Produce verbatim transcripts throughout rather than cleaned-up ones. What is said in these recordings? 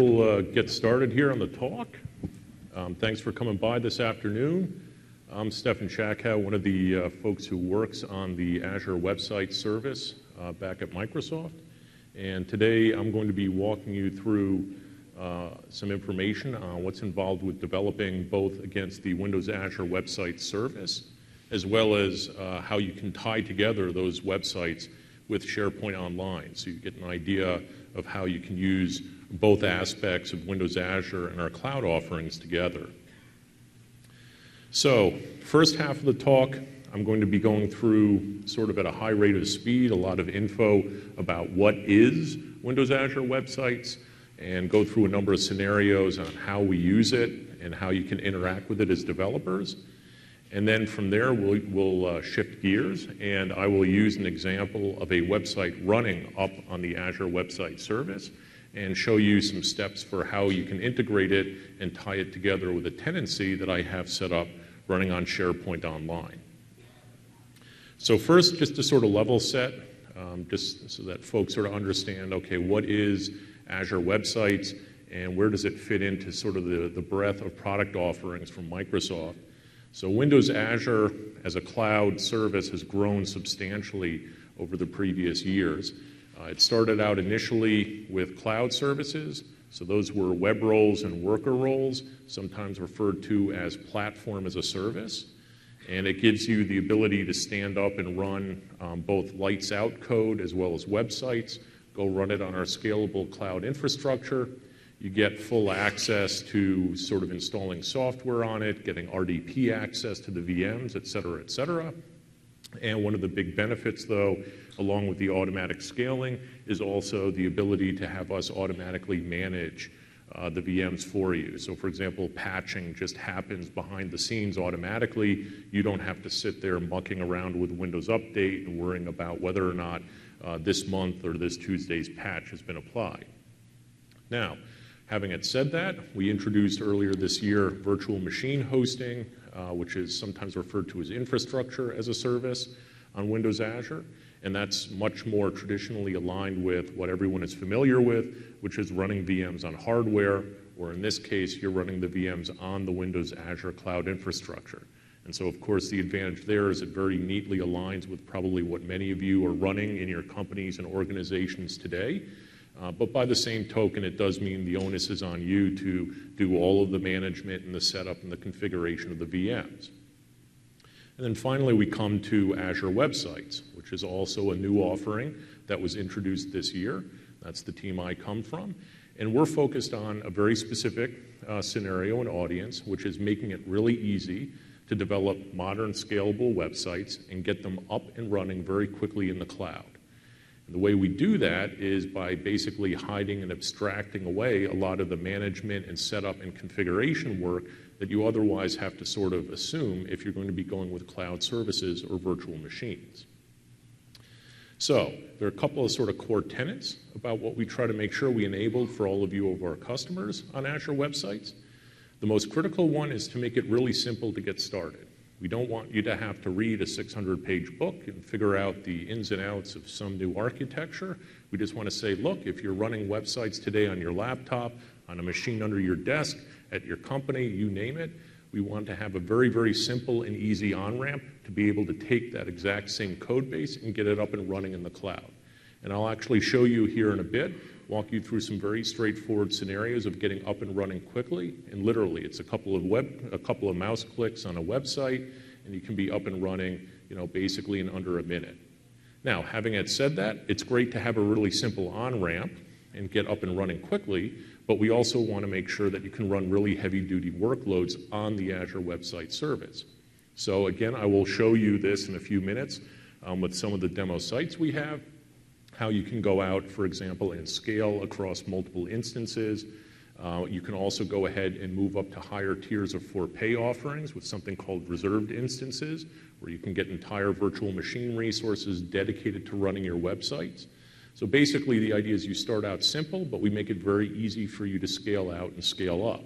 We'll uh, get started here on the talk. Um, thanks for coming by this afternoon. I'm Stefan Shakow, one of the uh, folks who works on the Azure Website Service uh, back at Microsoft. And today I'm going to be walking you through uh, some information on what's involved with developing both against the Windows Azure Website Service, as well as uh, how you can tie together those websites with SharePoint Online, so you get an idea of how you can use both aspects of Windows Azure and our cloud offerings together. So, first half of the talk, I'm going to be going through sort of at a high rate of speed, a lot of info about what is Windows Azure Websites, and go through a number of scenarios on how we use it and how you can interact with it as developers. And then from there, we'll, we'll uh, shift gears, and I will use an example of a website running up on the Azure Website Service and show you some steps for how you can integrate it and tie it together with a tenancy that I have set up running on SharePoint Online. So first, just to sort of level set, um, just so that folks sort of understand, okay, what is Azure Websites and where does it fit into sort of the, the breadth of product offerings from Microsoft. So Windows Azure as a cloud service has grown substantially over the previous years. Uh, it started out initially with cloud services, so those were web roles and worker roles, sometimes referred to as platform as a service. And it gives you the ability to stand up and run um, both lights out code as well as websites, go run it on our scalable cloud infrastructure. You get full access to sort of installing software on it, getting R D P access to the V Ms, et cetera, et cetera. And one of the big benefits, though, along with the automatic scaling, is also the ability to have us automatically manage uh, the V Ms for you. So, for example, patching just happens behind the scenes automatically. You don't have to sit there mucking around with Windows Update and worrying about whether or not uh, this month or this Tuesday's patch has been applied. Now, having it said that, we introduced earlier this year virtual machine hosting, uh, which is sometimes referred to as infrastructure as a service on Windows Azure. And that's much more traditionally aligned with what everyone is familiar with, which is running V Ms on hardware, or in this case, you're running the V Ms on the Windows Azure cloud infrastructure. And so, of course, the advantage there is it very neatly aligns with probably what many of you are running in your companies and organizations today. Uh, but by the same token, it does mean the onus is on you to do all of the management and the setup and the configuration of the V Ms. And then finally, we come to Azure Websites, which is also a new offering that was introduced this year. That's the team I come from. And we're focused on a very specific uh, scenario and audience, which is making it really easy to develop modern, scalable websites and get them up and running very quickly in the cloud. The way we do that is by basically hiding and abstracting away a lot of the management and setup and configuration work that you otherwise have to sort of assume if you're going to be going with cloud services or virtual machines. So there are a couple of sort of core tenets about what we try to make sure we enable for all of you of our customers on Azure Websites. The most critical one is to make it really simple to get started. We don't want you to have to read a six hundred page book and figure out the ins and outs of some new architecture. We just want to say, look, if you're running websites today on your laptop, on a machine under your desk, at your company, you name it, we want to have a very, very simple and easy on-ramp to be able to take that exact same code base and get it up and running in the cloud. And I'll actually show you here in a bit, walk you through some very straightforward scenarios of getting up and running quickly. And literally, it's a couple of web, a couple of mouse clicks on a website, and you can be up and running, you know, basically in under a minute. Now, having it said that, it's great to have a really simple on-ramp and get up and running quickly, but we also want to make sure that you can run really heavy-duty workloads on the Azure Website Service. So again, I will show you this in a few minutes um, with some of the demo sites we have, how you can go out, for example, and scale across multiple instances. Uh, you can also go ahead and move up to higher tiers of for pay offerings with something called reserved instances, where you can get entire virtual machine resources dedicated to running your websites. So basically, the idea is you start out simple, but we make it very easy for you to scale out and scale up.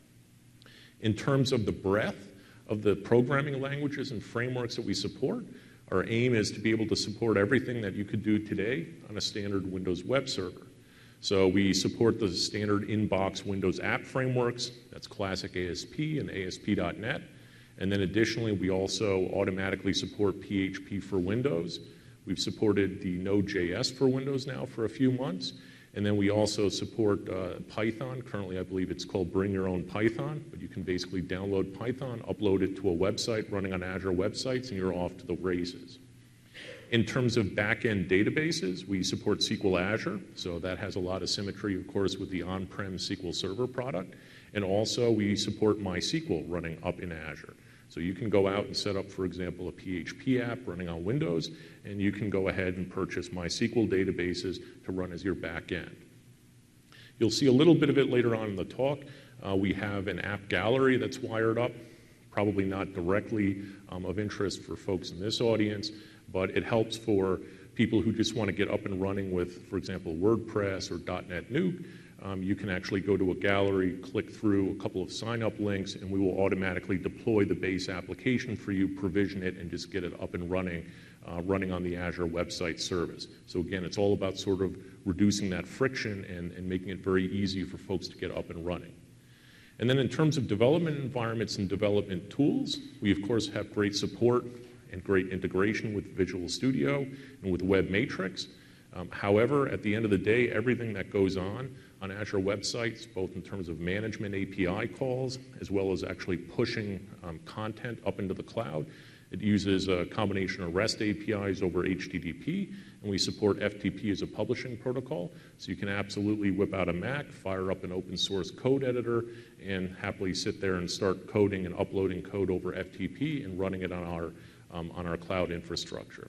In terms of the breadth of the programming languages and frameworks that we support, our aim is to be able to support everything that you could do today on a standard Windows web server. So we support the standard in-box Windows app frameworks. That's Classic A S P and A S P dot net. And then additionally, we also automatically support P H P for Windows. We've supported the Node.js for Windows now for a few months. And then we also support uh, Python. Currently, I believe it's called Bring Your Own Python, but you can basically download Python, upload it to a website running on Azure websites, and you're off to the races. In terms of back-end databases, we support S Q L Azure, so that has a lot of symmetry, of course, with the on-prem S Q L Server product. And also, we support MySQL running up in Azure. So you can go out and set up, for example, a P H P app running on Windows, and you can go ahead and purchase MySQL databases to run as your back end. You'll see a little bit of it later on in the talk. Uh, we have an app gallery that's wired up, probably not directly um, of interest for folks in this audience, but it helps for people who just want to get up and running with, for example, WordPress or dot net Nuke. Um, you can actually go to a gallery, click through a couple of sign-up links, and we will automatically deploy the base application for you, provision it, and just get it up and running, uh, running on the Azure Website Service. So again, it's all about sort of reducing that friction and, and making it very easy for folks to get up and running. And then in terms of development environments and development tools, we of course have great support and great integration with Visual Studio and with Web Matrix. Um, however, at the end of the day, everything that goes on on Azure websites, both in terms of management A P I calls, as well as actually pushing um, content up into the cloud, it uses a combination of REST A P Is over H T T P, and we support F T P as a publishing protocol. So you can absolutely whip out a Mac, fire up an open source code editor, and happily sit there and start coding and uploading code over F T P and running it on our, um, on our cloud infrastructure.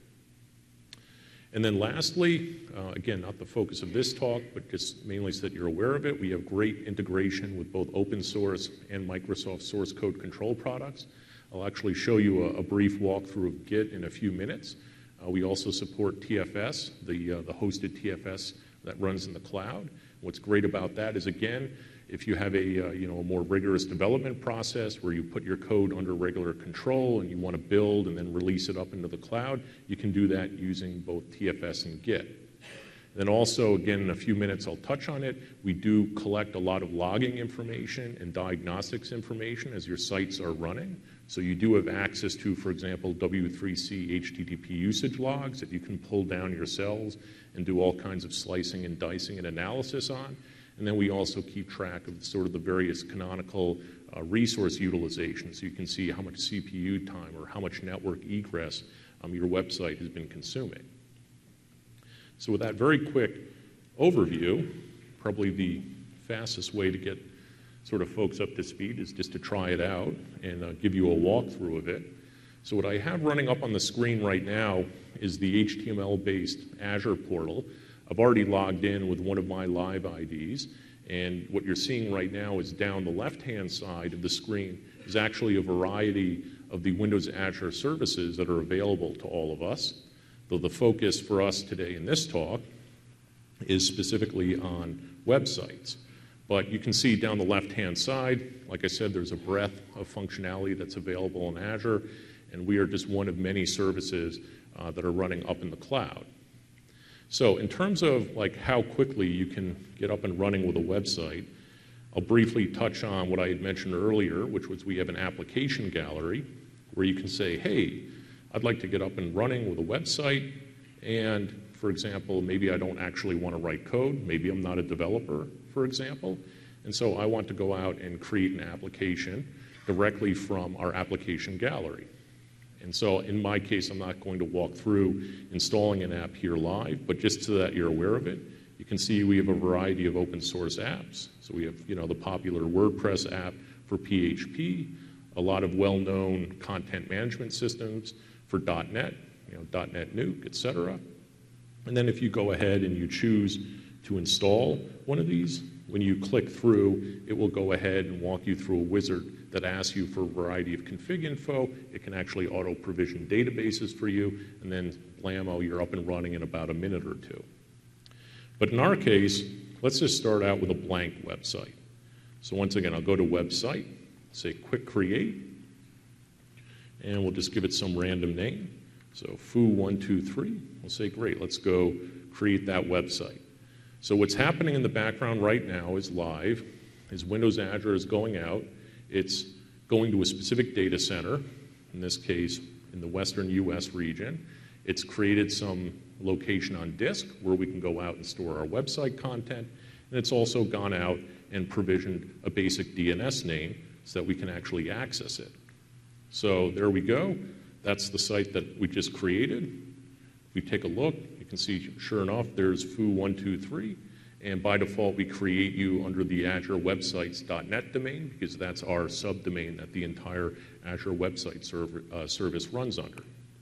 And then lastly, uh, again, not the focus of this talk, but just mainly so that you're aware of it, we have great integration with both open source and Microsoft source code control products. I'll actually show you a, a brief walkthrough of Git in a few minutes. Uh, we also support T F S, the, uh, the hosted T F S that runs in the cloud. What's great about that is, again, if you have a, uh, you know, a more rigorous development process where you put your code under regular control and you want to build and then release it up into the cloud, you can do that using both T F S and Git. And then also, again, in a few minutes I'll touch on it, we do collect a lot of logging information and diagnostics information as your sites are running. So you do have access to, for example, W three C H T T P usage logs that you can pull down yourselves and do all kinds of slicing and dicing and analysis on. And then we also keep track of sort of the various canonical uh, resource utilization, so you can see how much C P U time or how much network egress um, your website has been consuming. So with that very quick overview, probably the fastest way to get sort of folks up to speed is just to try it out and uh, give you a walkthrough of it. So what I have running up on the screen right now is the H T M L-based Azure portal. I've already logged in with one of my live I Ds, and what you're seeing right now is down the left-hand side of the screen is actually a variety of the Windows Azure services that are available to all of us, though the focus for us today in this talk is specifically on websites. But you can see down the left-hand side, like I said, there's a breadth of functionality that's available in Azure, and we are just one of many services uh, that are running up in the cloud. So in terms of like how quickly you can get up and running with a website, I'll briefly touch on what I had mentioned earlier, which was we have an application gallery where you can say, hey, I'd like to get up and running with a website, and for example, maybe I don't actually want to write code, maybe I'm not a developer, for example, and so I want to go out and create an application directly from our application gallery. And so in my case, I'm not going to walk through installing an app here live, but just so that you're aware of it, you can see we have a variety of open source apps. So we have, you know, the popular WordPress app for P H P, a lot of well-known content management systems for dot net, you know, dot net Nuke, et cetera. And then if you go ahead and you choose to install one of these, when you click through, it will go ahead and walk you through a wizard that asks you for a variety of config info. It can actually auto-provision databases for you, and then blammo, you're up and running in about a minute or two. But in our case, let's just start out with a blank website. So once again, I'll go to website, say quick create, and we'll just give it some random name. So foo one two three, we'll say great, let's go create that website. So what's happening in the background right now is live, is Windows Azure is going out. It's going to a specific data center, in this case, in the Western U S region. It's created some location on disk where we can go out and store our website content. And it's also gone out and provisioned a basic D N S name so that we can actually access it. So there we go. That's the site that we just created. If we take a look, you can see, sure enough, there's foo one two three. And by default, we create you under the Azure Websites dot net domain because that's our subdomain that the entire Azure Website server, uh, service runs under.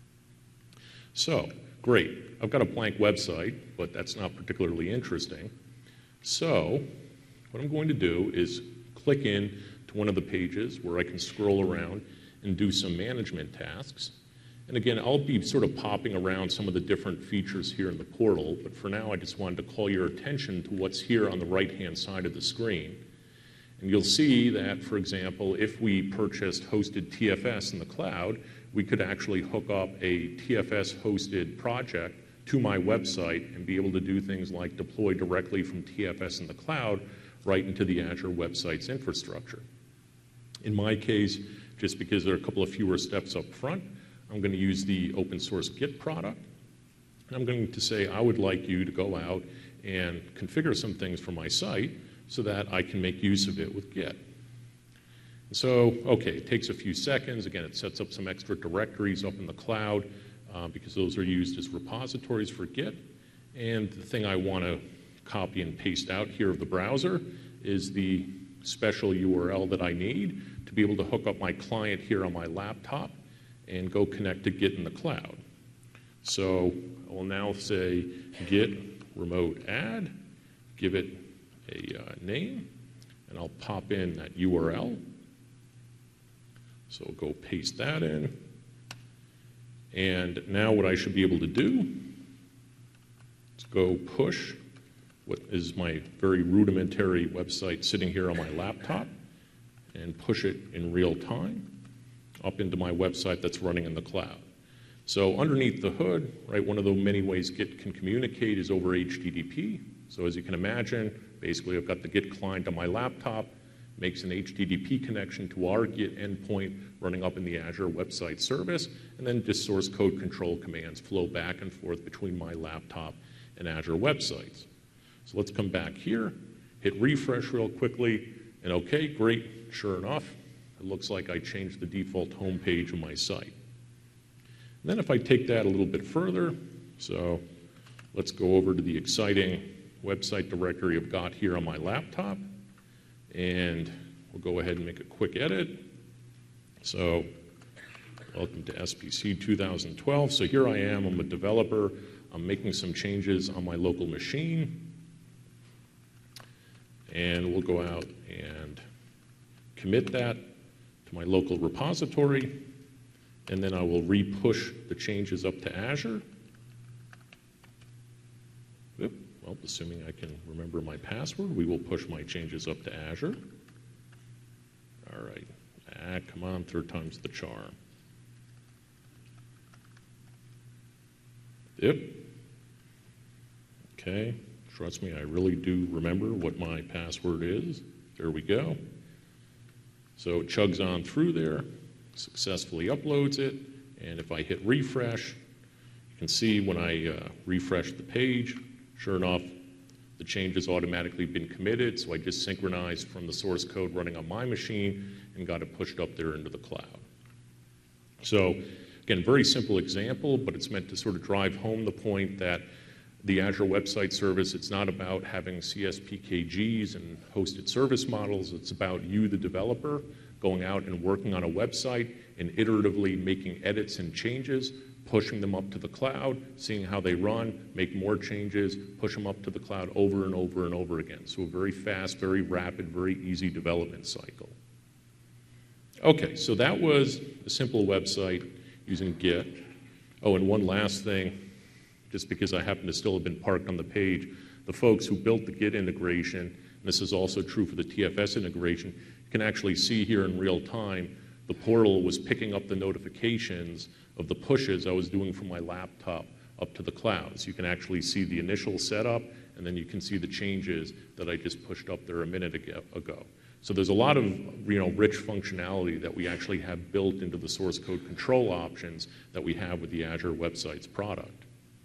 So, great. I've got a blank website, but that's not particularly interesting. So, what I'm going to do is click in to one of the pages where I can scroll around and do some management tasks. And again, I'll be sort of popping around some of the different features here in the portal, but for now I just wanted to call your attention to what's here on the right-hand side of the screen. And you'll see that, for example, if we purchased hosted T F S in the cloud, we could actually hook up a T F S-hosted project to my website and be able to do things like deploy directly from T F S in the cloud right into the Azure Websites infrastructure. In my case, just because there are a couple of fewer steps up front, I'm going to use the open source Git product. And I'm going to say I would like you to go out and configure some things for my site so that I can make use of it with Git. And so, okay, it takes a few seconds. Again, it sets up some extra directories up in the cloud uh, because those are used as repositories for Git. And the thing I want to copy and paste out here of the browser is the special U R L that I need to be able to hook up my client here on my laptop and go connect to Git in the cloud. So I will now say git remote add, give it a uh, name, and I'll pop in that U R L. So go paste that in. And now what I should be able to do is go push what is my very rudimentary website sitting here on my laptop and push it in real time up into my website that's running in the cloud. So underneath the hood, right, one of the many ways Git can communicate is over H T T P. So as you can imagine, basically I've got the Git client on my laptop, makes an H T T P connection to our Git endpoint running up in the Azure Website Service, and then just source code control commands flow back and forth between my laptop and Azure Websites. So let's come back here, hit refresh real quickly, and okay, great, sure enough, it looks like I changed the default home page of my site. And then if I take that a little bit further, so let's go over to the exciting website directory I've got here on my laptop, and we'll go ahead and make a quick edit. So welcome to S P C two thousand twelve. So here I am, I'm a developer, I'm making some changes on my local machine, and we'll go out and commit that to my local repository, and then I will re-push the changes up to Azure. Oop, well, assuming I can remember my password, we will push my changes up to Azure. All right, ah, come on, third time's the charm. Yep. Okay, trust me, I really do remember what my password is. There we go. So it chugs on through there, successfully uploads it, and if I hit refresh, you can see when I uh, refresh the page, sure enough, the change has automatically been committed, so I just synchronized from the source code running on my machine and got it pushed up there into the cloud. So again, very simple example, but it's meant to sort of drive home the point that the Azure Website Service, it's not about having C S P K Gs and hosted service models. It's about you, the developer, going out and working on a website and iteratively making edits and changes, pushing them up to the cloud, seeing how they run, make more changes, push them up to the cloud over and over and over again. So a very fast, very rapid, very easy development cycle. Okay, so that was a simple website using Git. Oh, and one last thing. Just because I happen to still have been parked on the page, the folks who built the Git integration, and this is also true for the T F S integration, you can actually see here in real time, the portal was picking up the notifications of the pushes I was doing from my laptop up to the cloud. So you can actually see the initial setup and then you can see the changes that I just pushed up there a minute ago. So there's a lot of you know, rich functionality that we actually have built into the source code control options that we have with the Azure Web Sites product.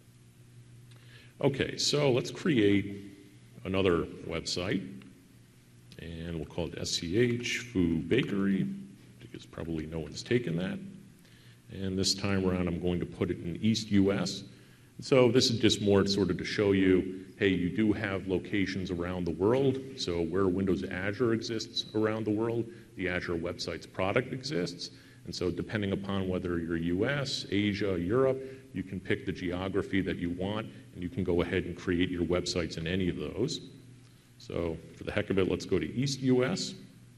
Okay, so let's create another website, and we'll call it S C H Foo Bakery, because probably no one's taken that. And this time around, I'm going to put it in East U S. So this is just more sort of to show you, hey, you do have locations around the world. So where Windows Azure exists around the world, the Azure Web Sites product exists. And so depending upon whether you're U S, Asia, Europe, you can pick the geography that you want, and you can go ahead and create your websites in any of those. So for the heck of it, let's go to East U S.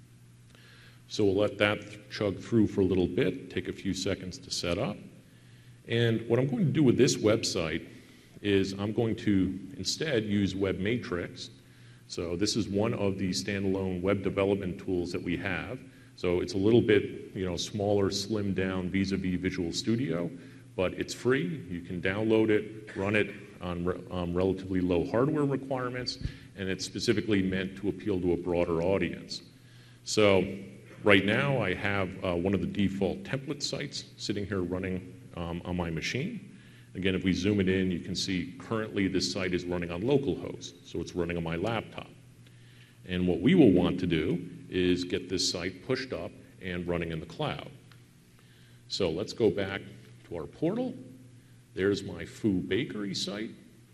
So we'll let that chug through for a little bit, take a few seconds to set up. And what I'm going to do with this website is I'm going to instead use WebMatrix. So this is one of the standalone web development tools that we have. So it's a little bit you know, smaller, slimmed down vis-a-vis Visual Studio, but it's free. You can download it, run it on re um, relatively low hardware requirements, and it's specifically meant to appeal to a broader audience. So right now I have uh, one of the default template sites sitting here running um, on my machine. Again, if we zoom it in, you can see currently this site is running on localhost, so it's running on my laptop. And what we will want to do is get this site pushed up and running in the cloud. So let's go back to our portal. There's my Foo Bakery site.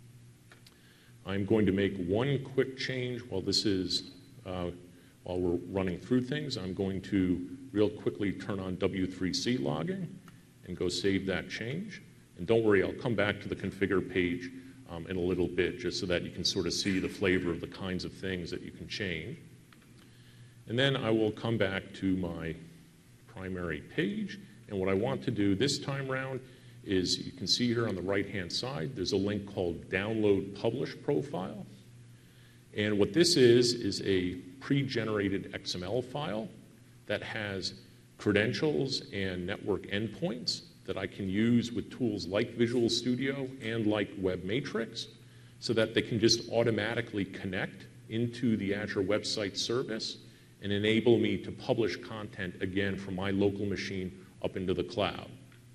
I'm going to make one quick change while this is, uh, while we're running through things. I'm going to real quickly turn on W three C logging and go save that change. And don't worry, I'll come back to the configure page um, in a little bit just so that you can sort of see the flavor of the kinds of things that you can change. And then I will come back to my primary page. And what I want to do this time around is you can see here on the right-hand side, there's a link called Download Publish Profile. And what this is, is a pre-generated X M L file that has credentials and network endpoints that I can use with tools like Visual Studio and like WebMatrix so that they can just automatically connect into the Azure Web Sites service and enable me to publish content again from my local machine up into the cloud.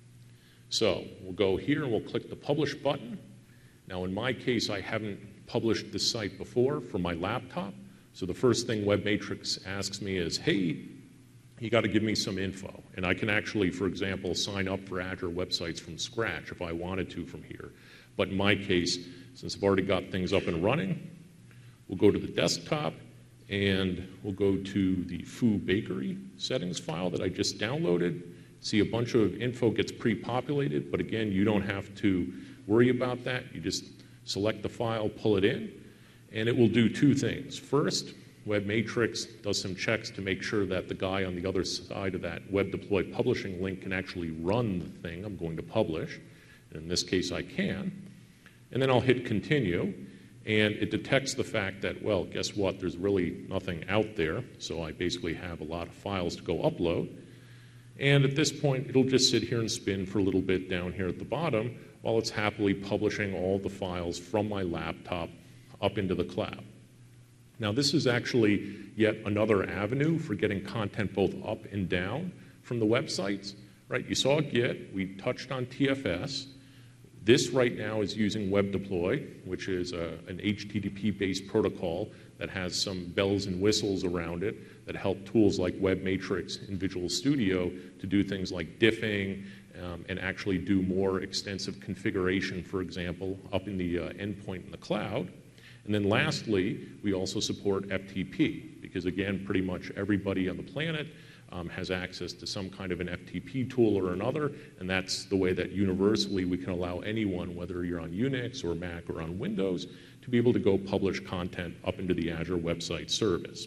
So we'll go here and we'll click the Publish button. Now in my case, I haven't published this site before from my laptop. So the first thing WebMatrix asks me is, hey, you got to give me some info. And I can actually, for example, sign up for Azure Web Sites from scratch if I wanted to from here. But in my case, since I've already got things up and running, we'll go to the desktop and we'll go to the Foo Bakery settings file that I just downloaded. See, a bunch of info gets pre-populated, but again, you don't have to worry about that. You just select the file, pull it in, and it will do two things. First, WebMatrix does some checks to make sure that the guy on the other side of that web deploy publishing link can actually run the thing I'm going to publish. And in this case, I can. And then I'll hit continue, and it detects the fact that, well, guess what? There's really nothing out there, so I basically have a lot of files to go upload. And at this point, it'll just sit here and spin for a little bit down here at the bottom while it's happily publishing all the files from my laptop up into the cloud. Now, this is actually yet another avenue for getting content both up and down from the websites, right? You saw Git, we touched on T F S. This right now is using WebDeploy, which is a, an H T T P-based protocol that has some bells and whistles around it that help tools like WebMatrix and Visual Studio to do things like diffing um, and actually do more extensive configuration, for example, up in the uh, endpoint in the cloud. And then lastly, we also support F T P, because again, pretty much everybody on the planet um, has access to some kind of an F T P tool or another, and that's the way that universally we can allow anyone, whether you're on Unix or Mac or on Windows, to be able to go publish content up into the Azure Web Site service.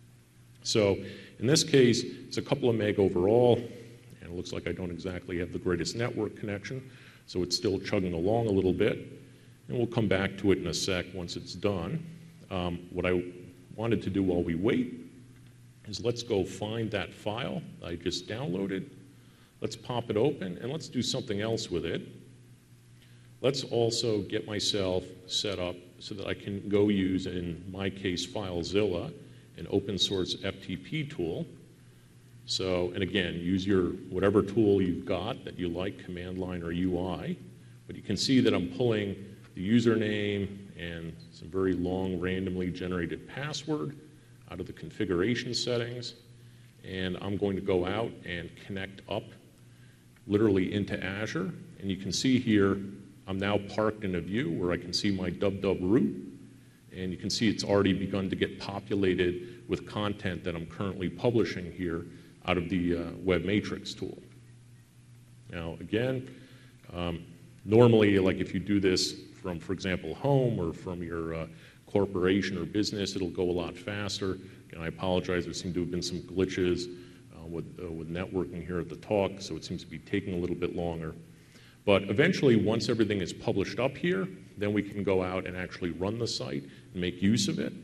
So in this case, it's a couple of meg overall, and it looks like I don't exactly have the greatest network connection, so it's still chugging along a little bit. And we'll come back to it in a sec once it's done. Um, what I wanted to do while we wait is let's go find that file I just downloaded. Let's pop it open, and let's do something else with it. let's also get myself set up so that I can go use, in my case, FileZilla, an open source F T P tool. So, and again, use your whatever tool you've got that you like, command line or U I. But you can see that I'm pulling the username and some very long randomly generated password out of the configuration settings. And I'm going to go out and connect up literally into Azure. And you can see here, I'm now parked in a view where I can see my dub-dub root. And you can see it's already begun to get populated with content that I'm currently publishing here out of the uh, Web Matrix tool. Now, again, um, normally, like if you do this from, for example, home or from your uh, corporation or business, it'll go a lot faster. And I apologize, there seem to have been some glitches uh, with, uh, with networking here at the talk, so it seems to be taking a little bit longer. But eventually, once everything is published up here, then we can go out and actually run the site and make use of it.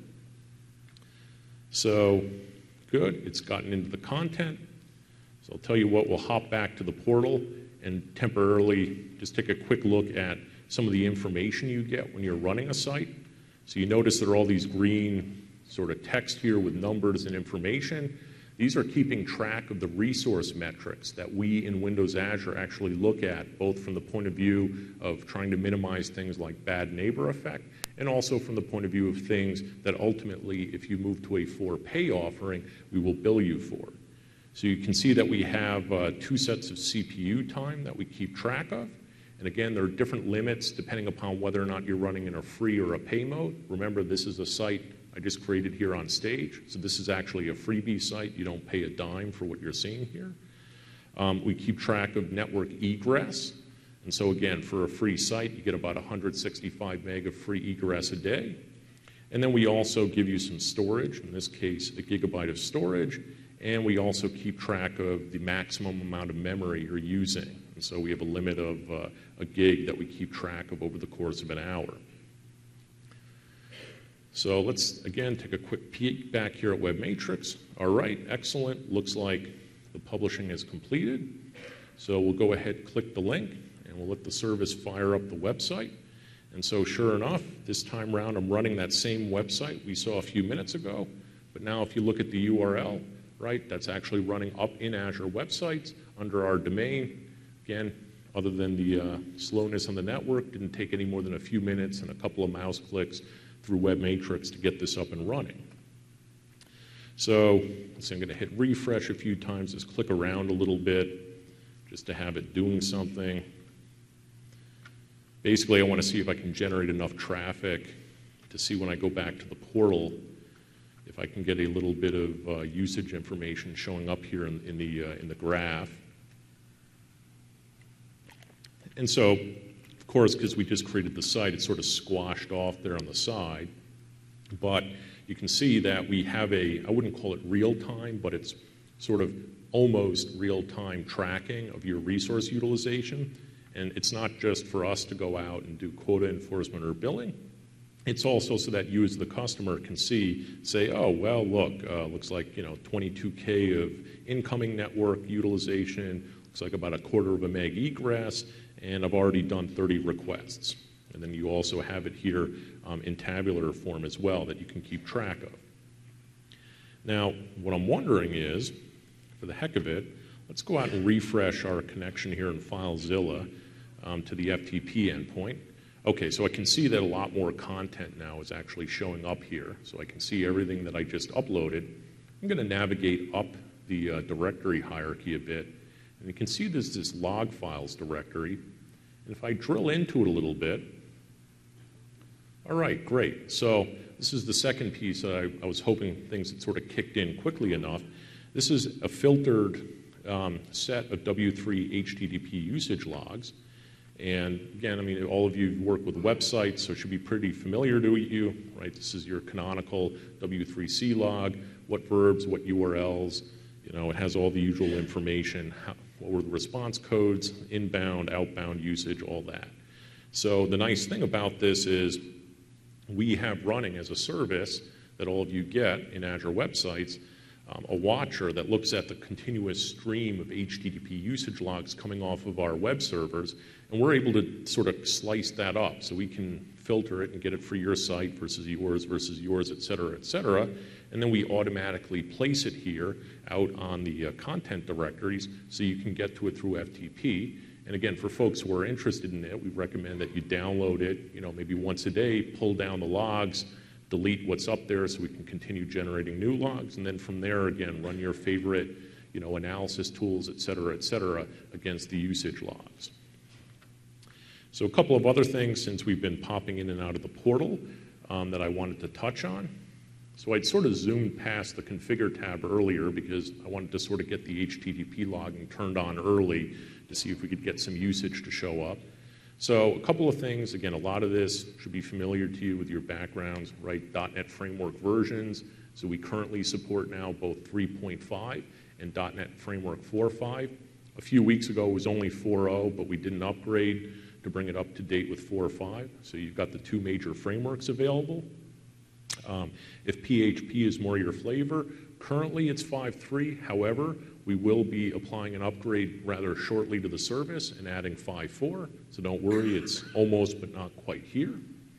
So, good, it's gotten into the content. So I'll tell you what, we'll hop back to the portal and temporarily just take a quick look at some of the information you get when you're running a site. So you notice there are all these green sort of text here with numbers and information. These are keeping track of the resource metrics that we in Windows Azure actually look at, both from the point of view of trying to minimize things like bad neighbor effect, and also from the point of view of things that ultimately, if you move to a for pay offering, we will bill you for. So you can see that we have uh, two sets of C P U time that we keep track of. And again, there are different limits depending upon whether or not you're running in a free or a pay mode. Remember, this is a site I just created here on stage. So this is actually a freebie site. You don't pay a dime for what you're seeing here. Um, we keep track of network egress. And so again, for a free site, you get about one hundred sixty-five meg of free egress a day. And then we also give you some storage, in this case, a gigabyte of storage. And we also keep track of the maximum amount of memory you're using. And so we have a limit of uh, a gig that we keep track of over the course of an hour. So let's, again, take a quick peek back here at Web Matrix. All right, excellent. Looks like the publishing is completed. So we'll go ahead, click the link, and we'll let the service fire up the website. And so sure enough, this time around, I'm running that same website we saw a few minutes ago. But now if you look at the U R L, right, that's actually running up in Azure Websites under our domain. Again, other than the uh, slowness on the network, didn't take any more than a few minutes and a couple of mouse clicks through Web Matrix to get this up and running. So, so I'm going to hit refresh a few times, just click around a little bit, just to have it doing something. Basically, I want to see if I can generate enough traffic to see when I go back to the portal, if I can get a little bit of uh, usage information showing up here in, in, the, uh, in the graph. And so, of course, because we just created the site, it's sort of squashed off there on the side. But you can see that we have a, I wouldn't call it real time, but it's sort of almost real-time tracking of your resource utilization. And it's not just for us to go out and do quota enforcement or billing. It's also so that you as the customer can see, say, oh, well, look, uh, looks like, you know, twenty-two K of incoming network utilization, looks like about a quarter of a meg egress, and I've already done thirty requests. And then you also have it here um, in tabular form as well that you can keep track of. Now, what I'm wondering is, for the heck of it, let's go out and refresh our connection here in FileZilla um, to the F T P endpoint. Okay, so I can see that a lot more content now is actually showing up here. So I can see everything that I just uploaded. I'm going to navigate up the uh, directory hierarchy a bit. And you can see there's this log files directory. And if I drill into it a little bit, all right, great. So this is the second piece that I, I was hoping things had sort of kicked in quickly enough. This is a filtered um, set of W three H T T P usage logs. And again, I mean, all of you work with websites, so it should be pretty familiar to you, right? This is your canonical W three C log, what verbs, what U R Ls. You know, it has all the usual information, how, what were the response codes, inbound, outbound usage, all that. So the nice thing about this is we have running as a service that all of you get in Azure Websites um, a watcher that looks at the continuous stream of H T T P usage logs coming off of our web servers, and we're able to sort of slice that up so we can filter it and get it for your site versus yours versus yours, et cetera, et cetera. And then we automatically place it here out on the uh, content directories so you can get to it through F T P. And again, for folks who are interested in it, we recommend that you download it, you know, maybe once a day, pull down the logs, delete what's up there so we can continue generating new logs, and then from there, again, run your favorite, you know, analysis tools, et cetera, et cetera, against the usage logs. So a couple of other things since we've been popping in and out of the portal um, that I wanted to touch on. So I'd sort of zoomed past the configure tab earlier because I wanted to sort of get the H T T P logging turned on early to see if we could get some usage to show up. So a couple of things, again, a lot of this should be familiar to you with your backgrounds, right? .NET Framework versions. So we currently support now both three point five and .NET Framework four point five. A few weeks ago it was only four point oh, but we didn't upgrade to bring it up to date with four point five. So you've got the two major frameworks available. Um, if P H P is more your flavor, currently it's five point three. However, we will be applying an upgrade rather shortly to the service and adding five point four. So don't worry, it's almost but not quite here.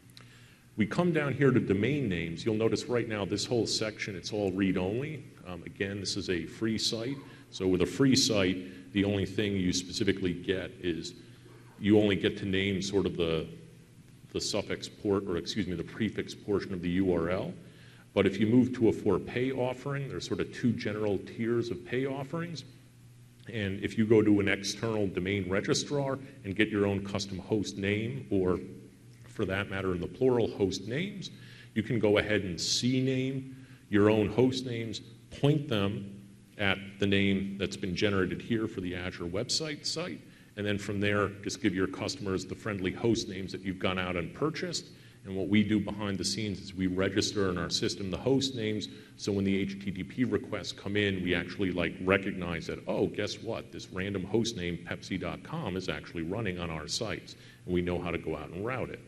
We come down here to domain names. You'll notice right now this whole section, it's all read-only. Um, again, this is a free site. So with a free site, the only thing you specifically get is you only get to name sort of the, the suffix port, or excuse me, the prefix portion of the U R L. But if you move to a for pay offering, there's sort of two general tiers of pay offerings. And if you go to an external domain registrar and get your own custom host name, or for that matter in the plural, host names, you can go ahead and C name your own host names, point them at the name that's been generated here for the Azure website site, and then from there, just give your customers the friendly host names that you've gone out and purchased. And what we do behind the scenes is we register in our system the host names, so when the H T T P requests come in, we actually like recognize that, oh, guess what? This random host name, Pepsi dot com, is actually running on our sites, and we know how to go out and route it.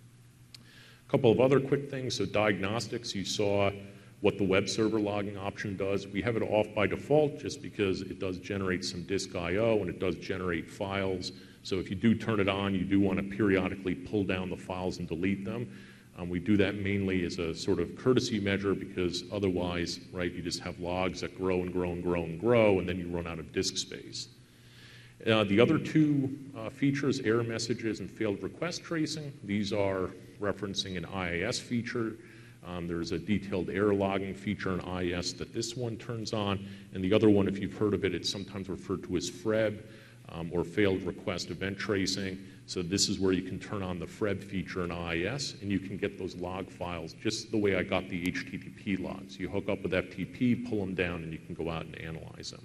A couple of other quick things. So diagnostics, you saw what the web server logging option does. We have it off by default just because it does generate some disk I O and it does generate files. So if you do turn it on, you do want to periodically pull down the files and delete them. Um, we do that mainly as a sort of courtesy measure because otherwise, right, you just have logs that grow and grow and grow and grow, and then you run out of disk space. Uh, the other two uh, features, error messages and failed request tracing, these are referencing an I I S feature. Um, there's a detailed error logging feature in I I S that this one turns on, and the other one, if you've heard of it, it's sometimes referred to as F R E B, um, or failed request event tracing. So this is where you can turn on the F R E B feature in I I S, and you can get those log files just the way I got the H T T P logs. You hook up with F T P, pull them down, and you can go out and analyze them.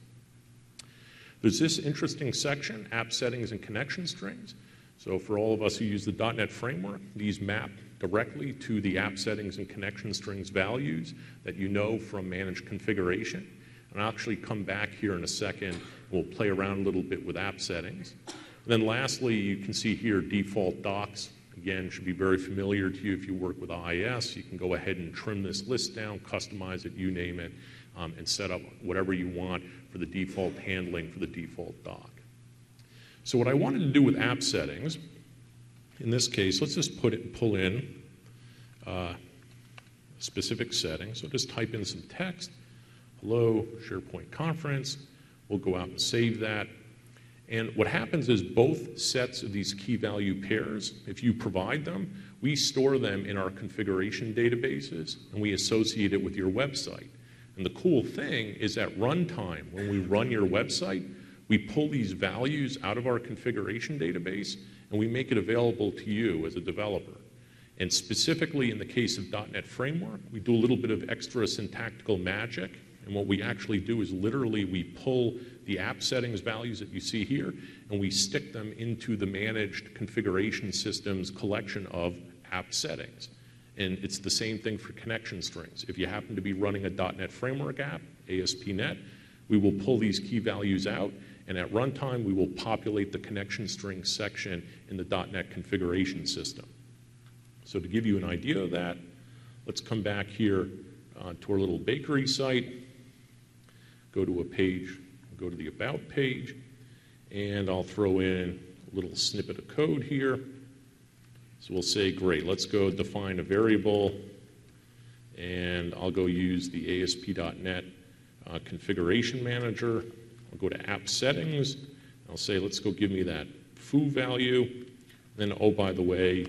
There's this interesting section, app settings and connection strings. So for all of us who use the dot net framework, these map directly to the app settings and connection strings values that you know from managed configuration. And I'll actually come back here in a second. We'll play around a little bit with app settings. And then lastly, you can see here default docs. Again, should be very familiar to you if you work with I I S. You can go ahead and trim this list down, customize it, you name it, um, and set up whatever you want for the default handling for the default doc. So what I wanted to do with app settings, in this case, let's just put it, pull in uh, specific settings. So just type in some text. Hello, SharePoint conference. We'll go out and save that. And what happens is both sets of these key value pairs, if you provide them, we store them in our configuration databases and we associate it with your website. And the cool thing is at runtime, when we run your website, we pull these values out of our configuration database and we make it available to you as a developer. And specifically in the case of dot net Framework, we do a little bit of extra syntactical magic. And what we actually do is literally we pull the app settings values that you see here and we stick them into the managed configuration systems collection of app settings. And it's the same thing for connection strings. If you happen to be running a dot net Framework app, A S P dot net, we will pull these key values out, and at runtime, we will populate the connection string section in the dot net configuration system. So to give you an idea of that, let's come back here uh, to our little bakery site. go to a page, go to the About page, and I'll throw in a little snippet of code here. So we'll say, great, let's go define a variable, and I'll go use the A S P dot net uh, configuration manager. I'll go to app settings. I'll say, let's go give me that foo value. Then, oh, by the way,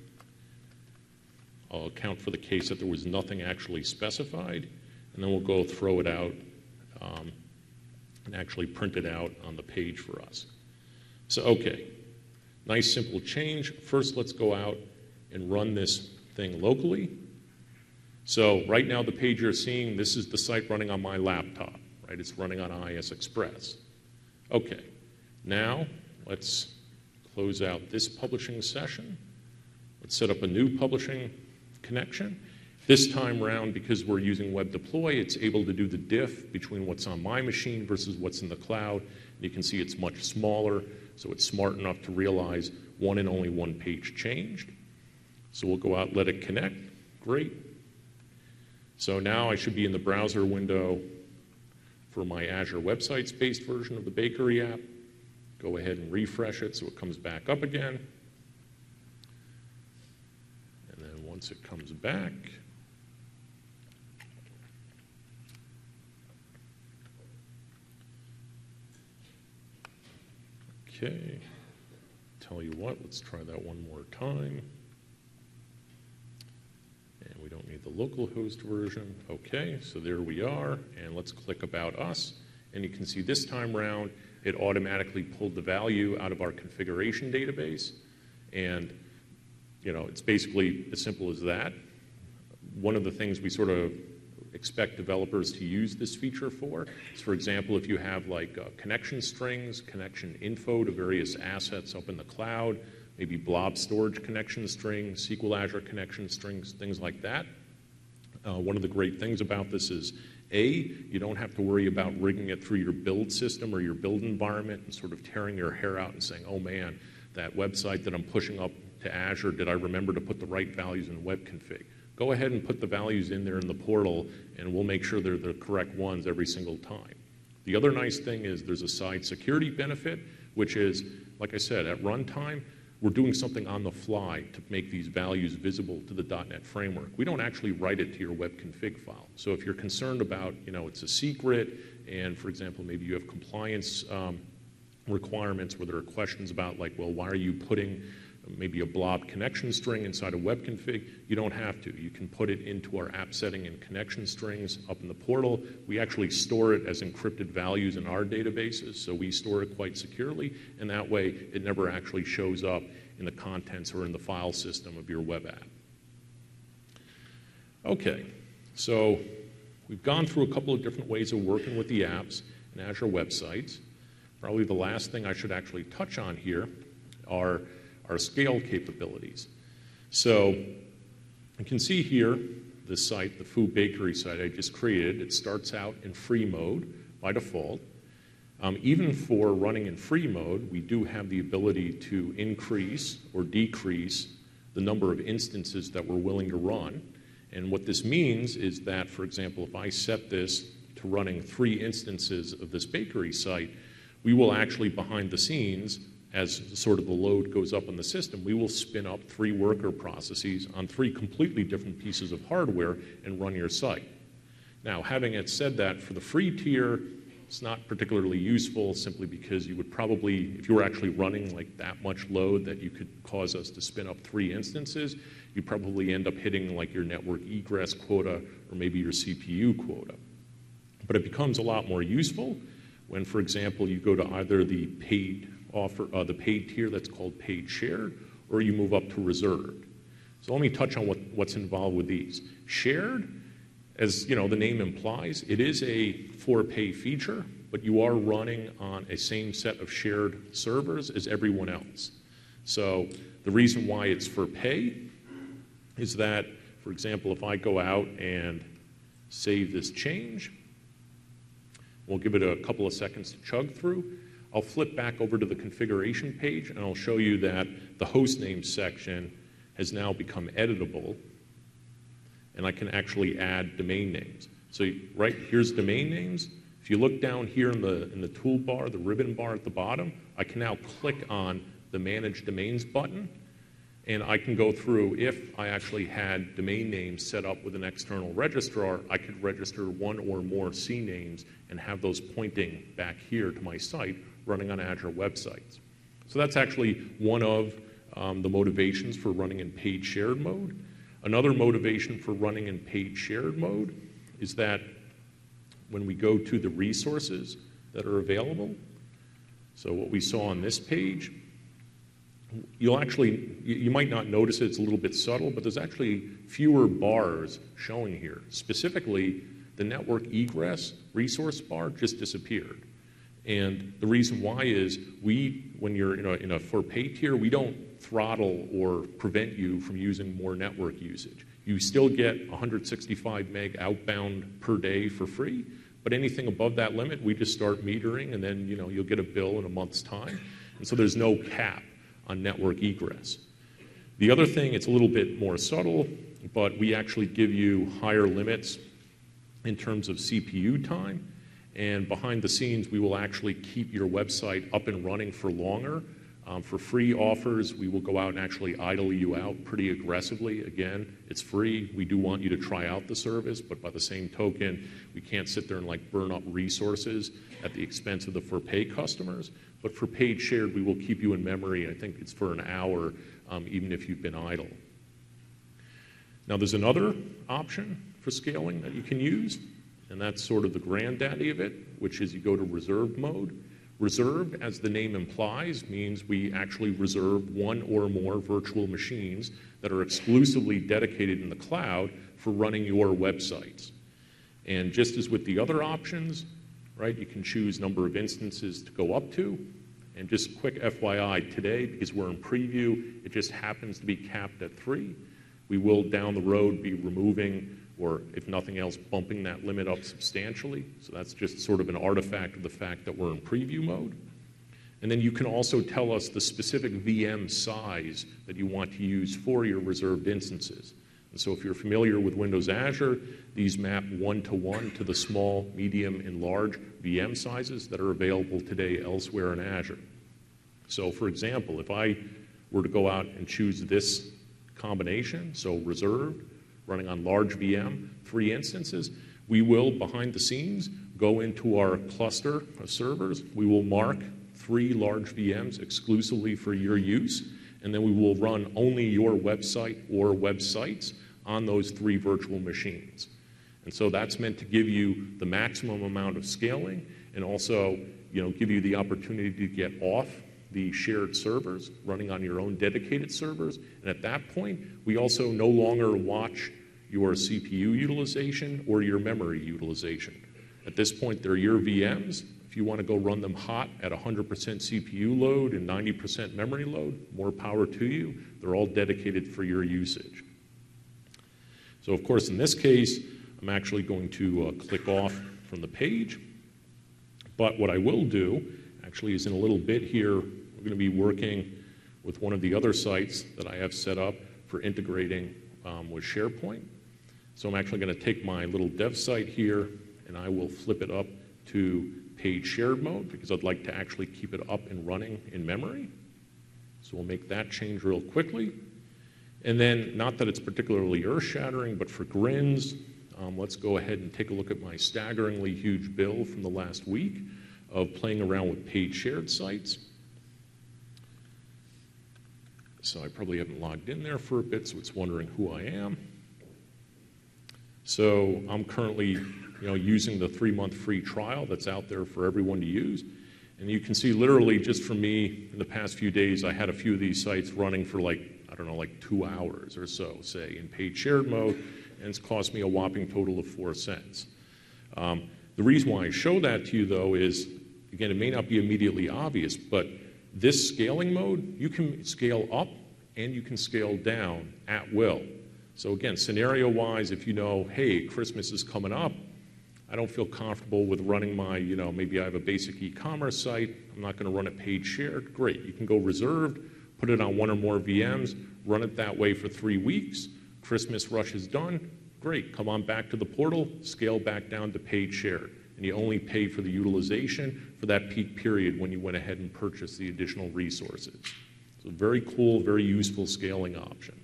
I'll account for the case that there was nothing actually specified, and then we'll go throw it out um, and actually print it out on the page for us. So, okay, nice simple change. First, let's go out and run this thing locally. So right now, the page you're seeing, this is the site running on my laptop, right? It's running on I S Express. Okay, now let's close out this publishing session. Let's set up a new publishing connection. This time around, because we're using Web Deploy, it's able to do the diff between what's on my machine versus what's in the cloud. You can see it's much smaller, so it's smart enough to realize one and only one page changed. So we'll go out, let it connect. Great. So now I should be in the browser window for my Azure Websites-based version of the Bakery app. Go ahead and refresh it so it comes back up again. And then once it comes back, okay, tell you what, let's try that one more time. And we don't need the localhost version. Okay, so there we are, and let's click About Us. And you can see this time around, it automatically pulled the value out of our configuration database. And, you know, it's basically as simple as that. One of the things we sort of expect developers to use this feature for is, for example, if you have like uh, connection strings, connection info to various assets up in the cloud, maybe blob storage connection strings, S Q L Azure connection strings, things like that. Uh, one of the great things about this is, A, you don't have to worry about rigging it through your build system or your build environment and sort of tearing your hair out and saying, oh man, that website that I'm pushing up to Azure, did I remember to put the right values in web config? Go ahead and put the values in there in the portal, and we'll make sure they're the correct ones every single time. The other nice thing is there's a side security benefit, which is, like I said, at runtime, we're doing something on the fly to make these values visible to the dot net framework. We don't actually write it to your web config file. So if you're concerned about, you know, it's a secret, and for example, maybe you have compliance um, requirements where there are questions about like, well, why are you putting maybe a blob connection string inside a web config? You don't have to. You can put it into our app setting and connection strings up in the portal. We actually store it as encrypted values in our databases, so we store it quite securely, and that way it never actually shows up in the contents or in the file system of your web app. Okay, so we've gone through a couple of different ways of working with the apps in Azure Websites. Probably the last thing I should actually touch on here are our scale capabilities. So you can see here the site, the Foo Bakery site I just created. It starts out in free mode by default. Um, even for running in free mode, we do have the ability to increase or decrease the number of instances that we're willing to run. And what this means is that, for example, if I set this to running three instances of this bakery site, we will actually, behind the scenes, as sort of the load goes up in the system, we will spin up three worker processes on three completely different pieces of hardware and run your site. Now, having it said that, for the free tier, it's not particularly useful simply because you would probably, if you were actually running like that much load that you could cause us to spin up three instances, you probably end up hitting like your network egress quota or maybe your C P U quota. But it becomes a lot more useful when, for example, you go to either the paid offer, uh, the paid tier that's called paid shared, or you move up to reserved. So let me touch on what, what's involved with these. Shared, as you know, the name implies, it is a for-pay feature, but you are running on a same set of shared servers as everyone else. So the reason why it's for pay is that, for example, if I go out and save this change, we'll give it a couple of seconds to chug through. I'll flip back over to the configuration page, and I'll show you that the hostname section has now become editable, and I can actually add domain names. So right here's domain names. If you look down here in the, in the toolbar, the ribbon bar at the bottom, I can now click on the Manage Domains button, and I can go through, if I actually had domain names set up with an external registrar, I could register one or more C names and have those pointing back here to my site running on Azure websites. So that's actually one of um, the motivations for running in paid shared mode. Another motivation for running in paid shared mode is that when we go to the resources that are available, so what we saw on this page, you'll actually, you might not notice it, it's a little bit subtle, but there's actually fewer bars showing here. Specifically, the network egress resource bar just disappeared. And the reason why is we, when you're in a, in a for pay tier, we don't throttle or prevent you from using more network usage. You still get one hundred sixty-five meg outbound per day for free, but anything above that limit, we just start metering, and then you know, you'll get a bill in a month's time. And so there's no cap on network egress. The other thing, it's a little bit more subtle, but we actually give you higher limits in terms of C P U time, and behind the scenes, we will actually keep your website up and running for longer. Um, for free offers, we will go out and actually idle you out pretty aggressively. Again, it's free. We do want you to try out the service, but by the same token, we can't sit there and like burn up resources at the expense of the for pay customers. But for paid shared, we will keep you in memory. I think it's for an hour, um, even if you've been idle. Now, there's another option for scaling that you can use, and that's sort of the granddaddy of it, which is you go to reserved mode. Reserved, as the name implies, means we actually reserve one or more virtual machines that are exclusively dedicated in the cloud for running your websites. And just as with the other options, right, you can choose number of instances to go up to. And just quick F Y I, today, because we're in preview, it just happens to be capped at three. We will, down the road, be removing, or if nothing else, bumping that limit up substantially. So that's just sort of an artifact of the fact that we're in preview mode. And then you can also tell us the specific V M size that you want to use for your reserved instances. And so if you're familiar with Windows Azure, these map one-to-one to the small, medium, and large V M sizes that are available today elsewhere in Azure. So for example, if I were to go out and choose this combination, so reserved, running on large V M, three instances, we will, behind the scenes, go into our cluster of servers. We will mark three large V Ms exclusively for your use, and then we will run only your website or websites on those three virtual machines. And so that's meant to give you the maximum amount of scaling and also, you know, give you the opportunity to get off the shared servers, running on your own dedicated servers. And at that point, we also no longer watch your C P U utilization or your memory utilization. At this point, they're your V Ms. If you want to go run them hot at one hundred percent C P U load and ninety percent memory load, more power to you. They're all dedicated for your usage. So of course, in this case, I'm actually going to uh, click off from the page. But what I will do, actually, is in a little bit here, we're going to be working with one of the other sites that I have set up for integrating um, with SharePoint. So I'm actually going to take my little dev site here, and I will flip it up to paid shared mode, because I'd like to actually keep it up and running in memory. So we'll make that change real quickly. And then, not that it's particularly earth-shattering, but for grins, um, let's go ahead and take a look at my staggeringly huge bill from the last week of playing around with paid shared sites. So I probably haven't logged in there for a bit, so it's wondering who I am. So I'm currently, you know, using the three-month free trial that's out there for everyone to use. And you can see literally just for me, in the past few days, I had a few of these sites running for like, I don't know, like two hours or so, say, in paid shared mode, and it's cost me a whopping total of four cents. Um, the reason why I show that to you, though, is, again, it may not be immediately obvious, but this scaling mode, you can scale up and you can scale down at will. So again, scenario-wise, if you know, hey, Christmas is coming up, I don't feel comfortable with running my, you know, maybe I have a basic e-commerce site, I'm not going to run it paid shared, great. You can go reserved, put it on one or more V Ms, run it that way for three weeks, Christmas rush is done, great, come on back to the portal, scale back down to paid shared. and you only pay for the utilization for that peak period when you went ahead and purchased the additional resources. So very cool, very useful scaling option.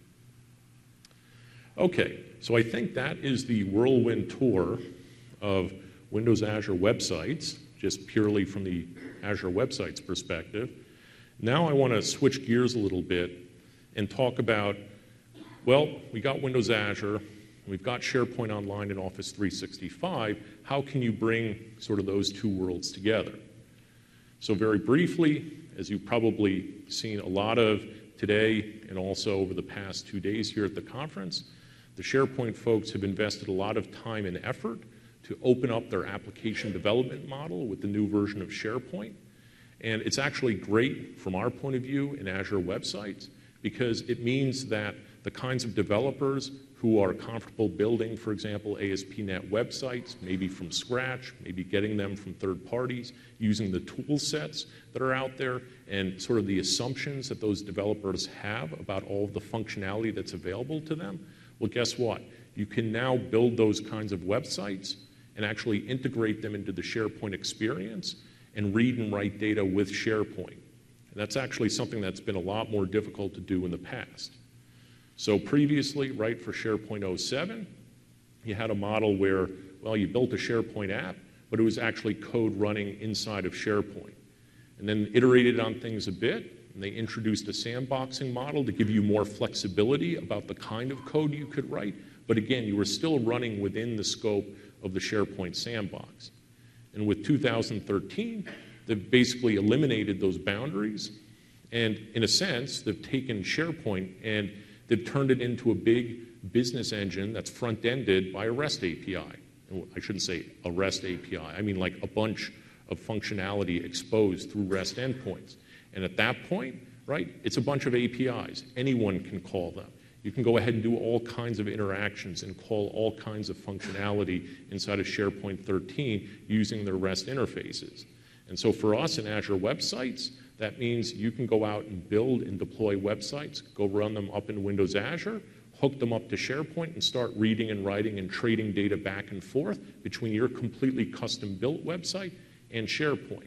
Okay, so I think that is the whirlwind tour of Windows Azure websites, just purely from the Azure websites perspective. Now I want to switch gears a little bit and talk about, well, we got Windows Azure, we've got SharePoint Online and Office three sixty-five. How can you bring sort of those two worlds together? So very briefly, as you've probably seen a lot of today and also over the past two days here at the conference, the SharePoint folks have invested a lot of time and effort to open up their application development model with the new version of SharePoint. And it's actually great from our point of view in Azure websites because it means that the kinds of developers who are comfortable building, for example, A S P dot net websites, maybe from scratch, maybe getting them from third parties, using the tool sets that are out there, and sort of the assumptions that those developers have about all of the functionality that's available to them, well, guess what? You can now build those kinds of websites and actually integrate them into the SharePoint experience and read and write data with SharePoint. And that's actually something that's been a lot more difficult to do in the past. So previously, right, for SharePoint oh seven, you had a model where, well, you built a SharePoint app, but it was actually code running inside of SharePoint. And then iterated on things a bit, and they introduced a sandboxing model to give you more flexibility about the kind of code you could write. But again, you were still running within the scope of the SharePoint sandbox. And with two thousand thirteen, they've basically eliminated those boundaries. And in a sense, they've taken SharePoint and they've turned it into a big business engine that's front-ended by a REST A P I. And I shouldn't say a REST A P I. I mean like a bunch of functionality exposed through REST endpoints. And at that point, right, it's a bunch of A P Is. Anyone can call them. You can go ahead and do all kinds of interactions and call all kinds of functionality inside of SharePoint thirteen using their REST interfaces. And so for us in Azure websites, that means you can go out and build and deploy websites, go run them up in Windows Azure, hook them up to SharePoint, and start reading and writing and trading data back and forth between your completely custom-built website and SharePoint.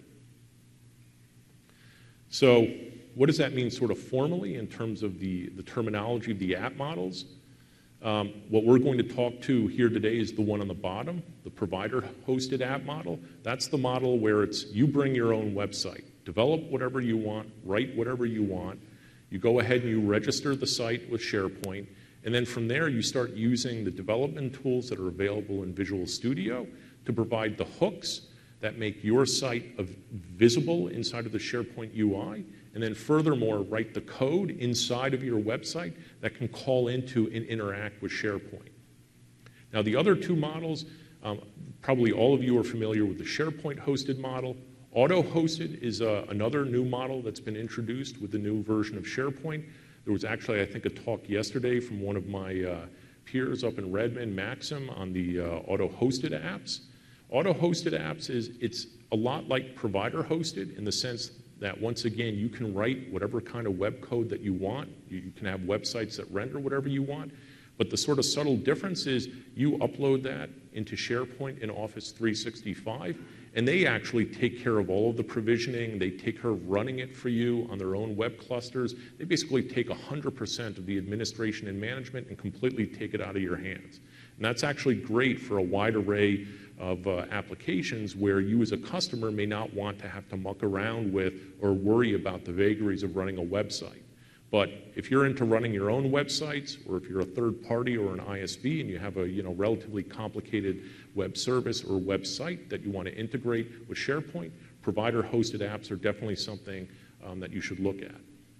So what does that mean sort of formally in terms of the, the terminology of the app models? Um, what we're going to talk to here today is the one on the bottom, the provider-hosted app model. That's the model where it's you bring your own website, develop whatever you want, write whatever you want. You go ahead and you register the site with SharePoint, and then from there you start using the development tools that are available in Visual Studio to provide the hooks that make your site visible inside of the SharePoint U I, and then furthermore, write the code inside of your website that can call into and interact with SharePoint. Now, the other two models, um, probably all of you are familiar with the SharePoint hosted model. Auto-hosted is uh, another new model that's been introduced with the new version of SharePoint. There was actually, I think, a talk yesterday from one of my uh, peers up in Redmond, Maxim, on the uh, auto-hosted apps. Auto-hosted apps is, it's a lot like provider-hosted in the sense that once again, you can write whatever kind of web code that you want. You, you can have websites that render whatever you want. But the sort of subtle difference is you upload that into SharePoint in Office three sixty-five, and they actually take care of all of the provisioning. They take care of running it for you on their own web clusters. They basically take one hundred percent of the administration and management and completely take it out of your hands. And that's actually great for a wide array of uh, applications where you as a customer may not want to have to muck around with or worry about the vagaries of running a website. But if you're into running your own websites, or if you're a third party or an I S V and you have a you know, relatively complicated web service or website that you want to integrate with SharePoint, provider-hosted apps are definitely something um, that you should look at.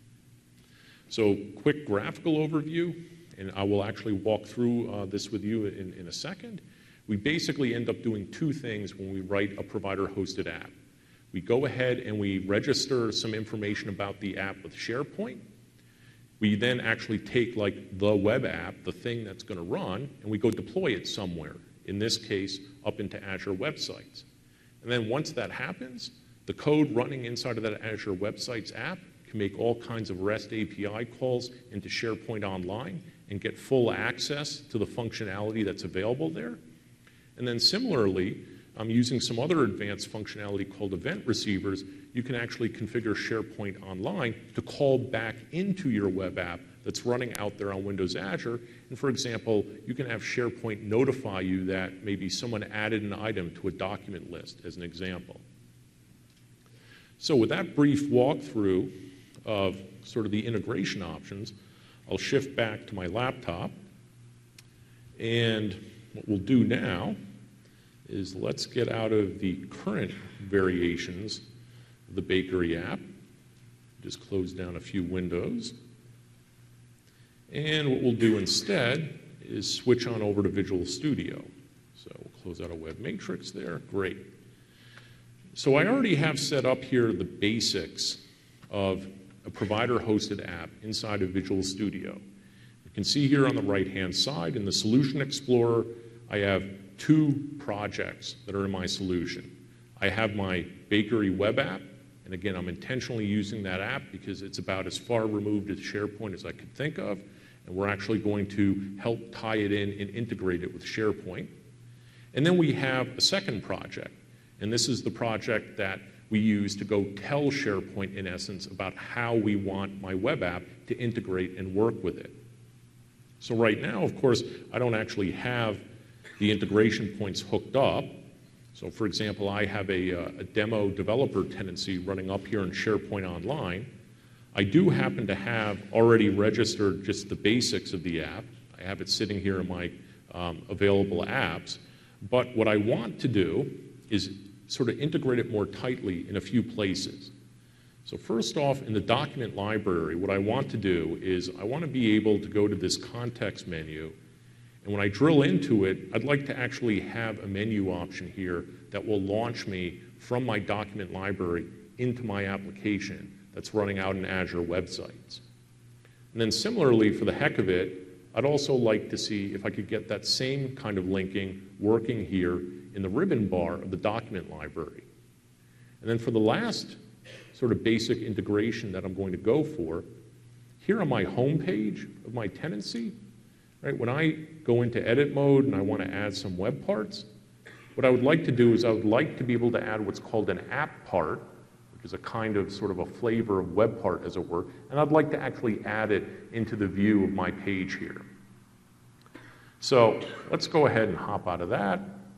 So quick graphical overview, and I will actually walk through uh, this with you in, in a second. We basically end up doing two things when we write a provider-hosted app. We go ahead and we register some information about the app with SharePoint. We then actually take like the web app, the thing that's going to run, and we go deploy it somewhere, in this case, up into Azure Websites. And then once that happens, the code running inside of that Azure Websites app can make all kinds of REST A P I calls into SharePoint Online and get full access to the functionality that's available there. And then similarly, um, using some other advanced functionality called event receivers, you can actually configure SharePoint Online to call back into your web app that's running out there on Windows Azure. And for example, you can have SharePoint notify you that maybe someone added an item to a document list, as an example. So with that brief walkthrough of sort of the integration options, I'll shift back to my laptop. And what we'll do now is let's get out of the current variations of the Bakery app. Just close down a few windows. And what we'll do instead is switch on over to Visual Studio. So we'll close out a web matrix there. Great. So I already have set up here the basics of a provider-hosted app inside of Visual Studio. You can see here on the right-hand side in the Solution Explorer, I have two projects that are in my solution. I have my Bakery web app, and again, I'm intentionally using that app because it's about as far removed as SharePoint as I could think of, and we're actually going to help tie it in and integrate it with SharePoint. And then we have a second project, and this is the project that we use to go tell SharePoint, in essence, about how we want my web app to integrate and work with it. So right now, of course, I don't actually have the integration points hooked up. So for example, I have a, a demo developer tenancy running up here in SharePoint Online. I do happen to have already registered just the basics of the app. I have it sitting here in my um, available apps. But what I want to do is sort of integrate it more tightly in a few places. So first off, in the document library, what I want to do is I want to be able to go to this context menu, and when I drill into it, I'd like to actually have a menu option here that will launch me from my document library into my application that's running out in Azure websites. And then similarly, for the heck of it, I'd also like to see if I could get that same kind of linking working here in the ribbon bar of the document library. And then for the last sort of basic integration that I'm going to go for, here on my home page of my tenancy, right, when I go into edit mode and I want to add some web parts, what I would like to do is I would like to be able to add what's called an app part, which is a kind of sort of a flavor of web part, as it were, and I'd like to actually add it into the view of my page here. So let's go ahead and hop out of that.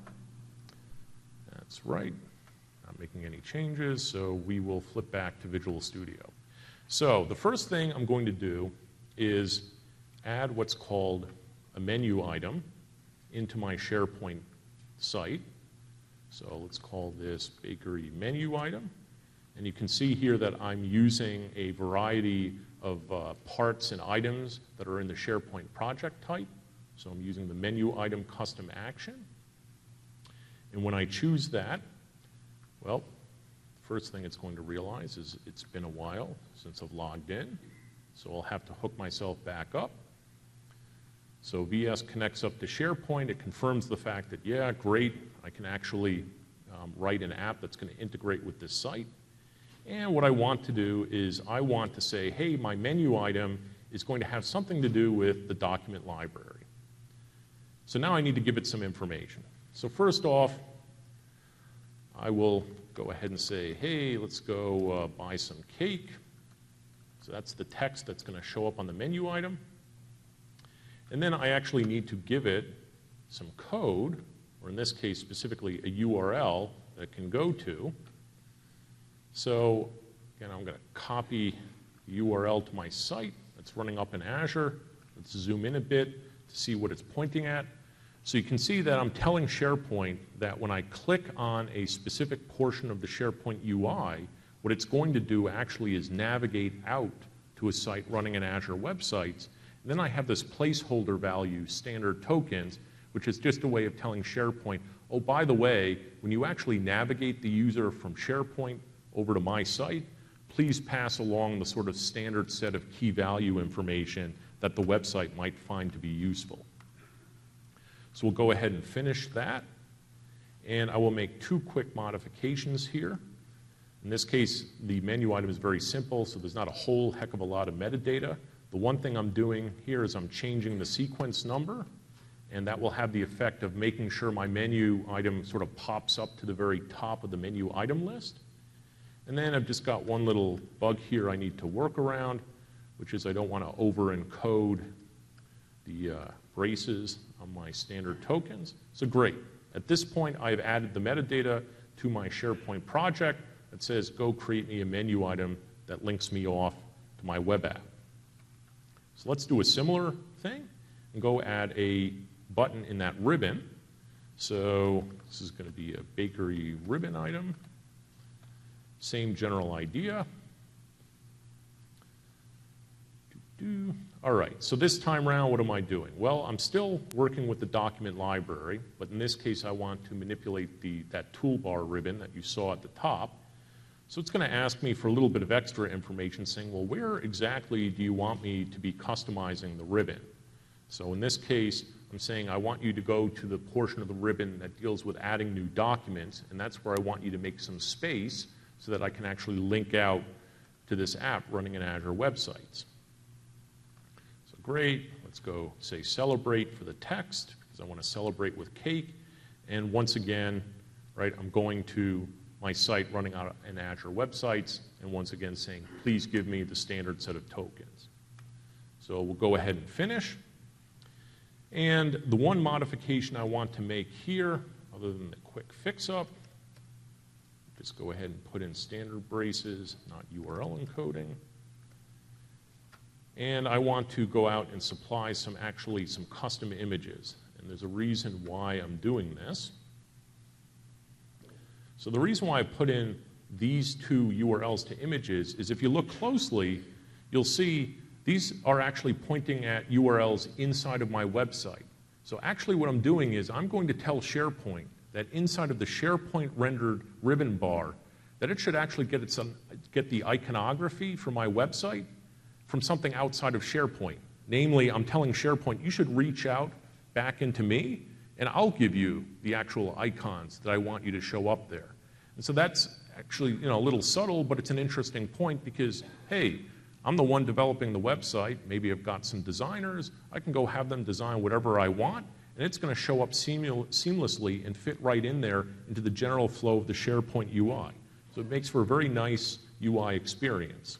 That's right. Not making any changes, so we will flip back to Visual Studio. So the first thing I'm going to do is add what's called a menu item into my SharePoint site. So let's call this Bakery menu item. And you can see here that I'm using a variety of uh, parts and items that are in the SharePoint project type. So I'm using the menu item custom action. And when I choose that, well, the first thing it's going to realize is it's been a while since I've logged in. So I'll have to hook myself back up. So V S connects up to SharePoint. It confirms the fact that, yeah, great, I can actually um, write an app that's going to integrate with this site. And what I want to do is I want to say, hey, my menu item is going to have something to do with the document library. So now I need to give it some information. So first off, I will go ahead and say, hey, let's go uh, buy some cake. So that's the text that's going to show up on the menu item. And then I actually need to give it some code, or in this case specifically a U R L that it can go to. So again, I'm going to copy the U R L to my site that's running up in Azure. Let's zoom in a bit to see what it's pointing at. So you can see that I'm telling SharePoint that when I click on a specific portion of the SharePoint U I, what it's going to do actually is navigate out to a site running in Azure websites. And then I have this placeholder value, standard tokens, which is just a way of telling SharePoint, oh, by the way, when you actually navigate the user from SharePoint over to my site, please pass along the sort of standard set of key value information that the website might find to be useful. So we'll go ahead and finish that. And I will make two quick modifications here. In this case, the menu item is very simple, so there's not a whole heck of a lot of metadata. The one thing I'm doing here is I'm changing the sequence number, and that will have the effect of making sure my menu item sort of pops up to the very top of the menu item list. And then I've just got one little bug here I need to work around, which is I don't want to over-encode the uh, braces on my standard tokens. So great. At this point, I've added the metadata to my SharePoint project that says, go create me a menu item that links me off to my web app. So let's do a similar thing and go add a button in that ribbon. So this is going to be a bakery ribbon item. Same general idea. Doo-doo. All right, so this time around, what am I doing? Well, I'm still working with the document library, but in this case, I want to manipulate the, that toolbar ribbon that you saw at the top. So it's going to ask me for a little bit of extra information saying, well, where exactly do you want me to be customizing the ribbon? So in this case, I'm saying I want you to go to the portion of the ribbon that deals with adding new documents, and that's where I want you to make some space so that I can actually link out to this app running in Azure websites. So great, let's go say celebrate for the text, because I want to celebrate with cake. And once again, right, I'm going to my site running out in Azure websites, and once again saying, please give me the standard set of tokens. So we'll go ahead and finish. And the one modification I want to make here, other than the quick fix-up, just go ahead and put in standard braces, not U R L encoding. And I want to go out and supply some, actually, some custom images. And there's a reason why I'm doing this. So the reason why I put in these two U R Ls to images is if you look closely, you'll see these are actually pointing at U R Ls inside of my website. So actually what I'm doing is I'm going to tell SharePoint that inside of the SharePoint rendered ribbon bar that it should actually get, its, um, get the iconography for my website from something outside of SharePoint. Namely, I'm telling SharePoint you should reach out back into me and I'll give you the actual icons that I want you to show up there. And so that's actually, you know, a little subtle, but it's an interesting point because, hey, I'm the one developing the website. Maybe I've got some designers. I can go have them design whatever I want, and it's going to show up seamlessly and fit right in there into the general flow of the SharePoint U I. So it makes for a very nice U I experience.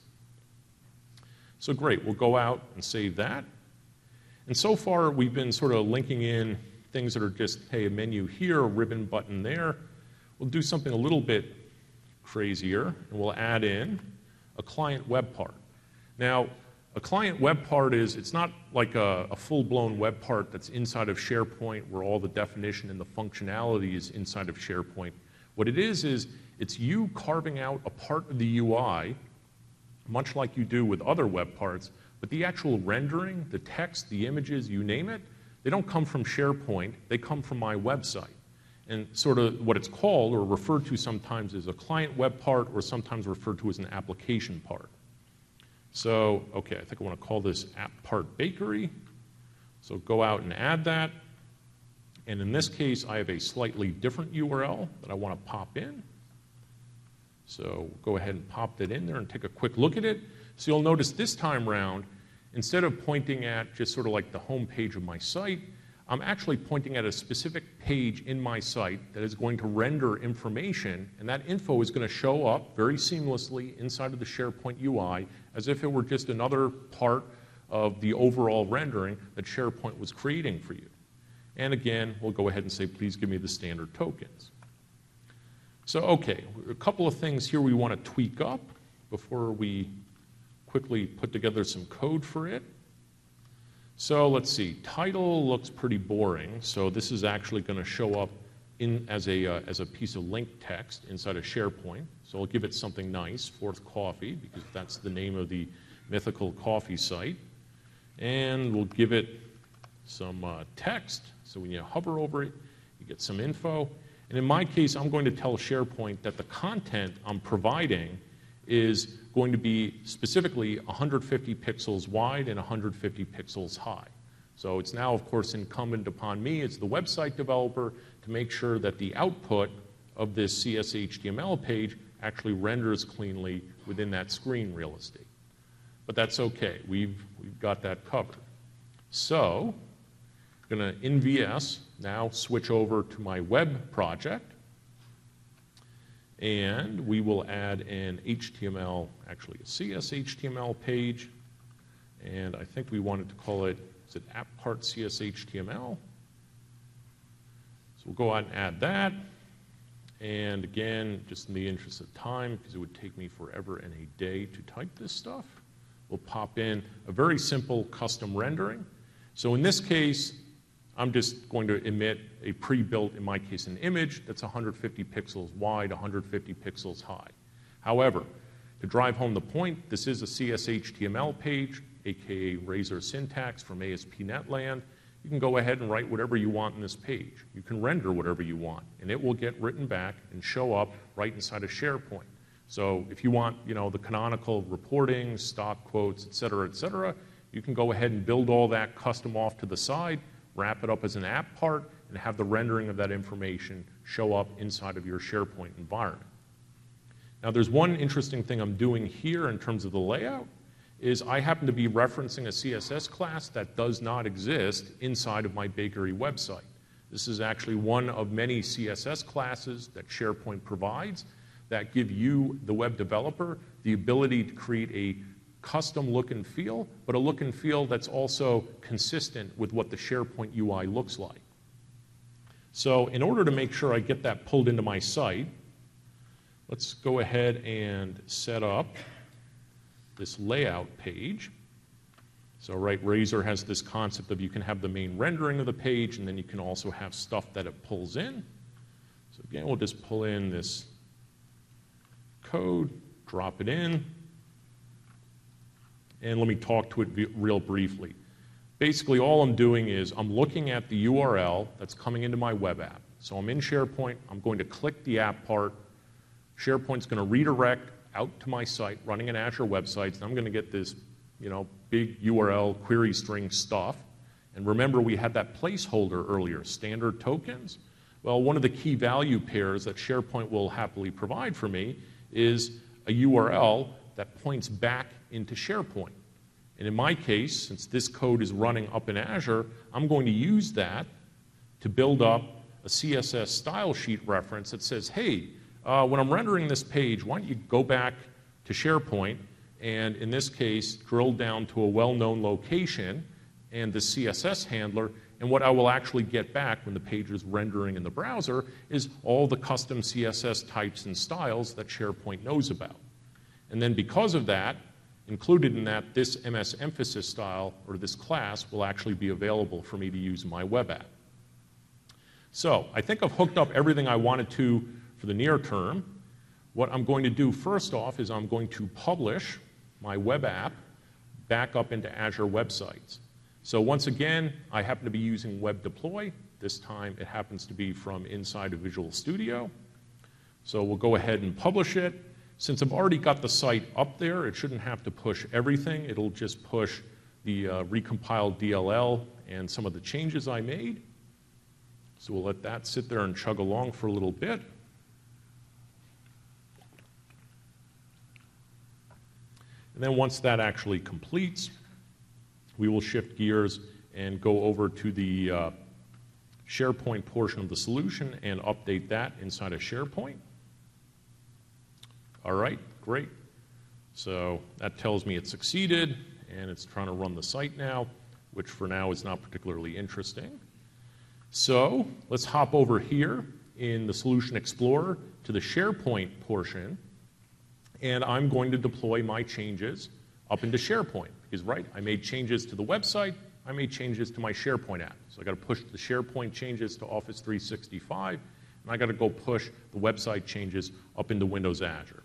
So great, we'll go out and save that. And so far, we've been sort of linking in things that are just, hey, a menu here, a ribbon button there. We'll do something a little bit crazier, and we'll add in a client web part. Now, a client web part is, it's not like a, a full-blown web part that's inside of SharePoint where all the definition and the functionality is inside of SharePoint. What it is, is it's you carving out a part of the U I, much like you do with other web parts, but the actual rendering, the text, the images, you name it, they don't come from SharePoint, they come from my website. And sort of what it's called or referred to sometimes as a client web part or sometimes referred to as an application part. So, okay, I think I want to call this app part bakery. So go out and add that. And in this case, I have a slightly different U R L that I want to pop in. So go ahead and pop that in there and take a quick look at it. So you'll notice this time around, instead of pointing at just sort of like the home page of my site, I'm actually pointing at a specific page in my site that is going to render information, and that info is going to show up very seamlessly inside of the SharePoint U I as if it were just another part of the overall rendering that SharePoint was creating for you. And again, we'll go ahead and say, please give me the standard tokens. So, okay, a couple of things here we want to tweak up before we quickly put together some code for it. So let's see, title looks pretty boring, so this is actually going to show up in, as, a, uh, as a piece of link text inside of SharePoint. So I'll give it something nice, Fourth Coffee, because that's the name of the mythical coffee site. And we'll give it some uh, text, so when you hover over it, you get some info. And in my case, I'm going to tell SharePoint that the content I'm providing is going to be specifically one hundred fifty pixels wide and one hundred fifty pixels high. So it's now, of course, incumbent upon me as the website developer to make sure that the output of this C S H T M L page actually renders cleanly within that screen real estate. But that's okay. We've, we've got that covered. So I'm going to in V S now switch over to my web project, and we will add an H T M L, actually a C S H T M L page, and I think we wanted to call it, is it app part C S H T M L? So we'll go out and add that, and again, just in the interest of time, because it would take me forever and a day to type this stuff, we'll pop in a very simple custom rendering. So in this case, I'm just going to emit a pre-built, in my case, an image that's one hundred fifty pixels wide, one hundred fifty pixels high. However, to drive home the point, this is a C S H T M L page, aka Razor syntax from A S P dot net land. You can go ahead and write whatever you want in this page. You can render whatever you want, and it will get written back and show up right inside of SharePoint. So if you want, you know, the canonical reporting, stock quotes, et cetera, et cetera, you can go ahead and build all that custom off to the side, wrap it up as an app part, and have the rendering of that information show up inside of your SharePoint environment. Now, there's one interesting thing I'm doing here in terms of the layout, is I happen to be referencing a C S S class that does not exist inside of my Bakery website. This is actually one of many C S S classes that SharePoint provides that give you, the web developer, the ability to create a custom look and feel, but a look and feel that's also consistent with what the SharePoint U I looks like. So in order to make sure I get that pulled into my site, let's go ahead and set up this layout page. So right, Razor has this concept of you can have the main rendering of the page, and then you can also have stuff that it pulls in. So again, we'll just pull in this code, drop it in, and let me talk to it real briefly. Basically, all I'm doing is I'm looking at the U R L that's coming into my web app. So I'm in SharePoint, I'm going to click the app part, SharePoint's going to redirect out to my site running in Azure Web Sites, and I'm going to get this, you know, big U R L query string stuff. And remember, we had that placeholder earlier, standard tokens. Well, one of the key value pairs that SharePoint will happily provide for me is a U R L that points back into SharePoint. And in my case, since this code is running up in Azure, I'm going to use that to build up a C S S style sheet reference that says, hey, uh, when I'm rendering this page, why don't you go back to SharePoint and, in this case, drill down to a well-known location and the C S S handler, and what I will actually get back when the page is rendering in the browser is all the custom C S S types and styles that SharePoint knows about. And then because of that, included in that, this M S emphasis style, or this class, will actually be available for me to use in my web app. So I think I've hooked up everything I wanted to for the near term. What I'm going to do first off is I'm going to publish my web app back up into Azure Web Sites. So once again, I happen to be using Web Deploy. This time it happens to be from inside of Visual Studio. So we'll go ahead and publish it. Since I've already got the site up there, it shouldn't have to push everything. It'll just push the uh, recompiled D L L and some of the changes I made. So we'll let that sit there and chug along for a little bit. And then once that actually completes, we will shift gears and go over to the uh, SharePoint portion of the solution and update that inside of SharePoint. All right, great. So that tells me it succeeded, and it's trying to run the site now, which for now is not particularly interesting. So let's hop over here in the Solution Explorer to the SharePoint portion, and I'm going to deploy my changes up into SharePoint. Because, right, I made changes to the website, I made changes to my SharePoint app. So I got to push the SharePoint changes to Office three sixty-five, and I got to go push the website changes up into Windows Azure.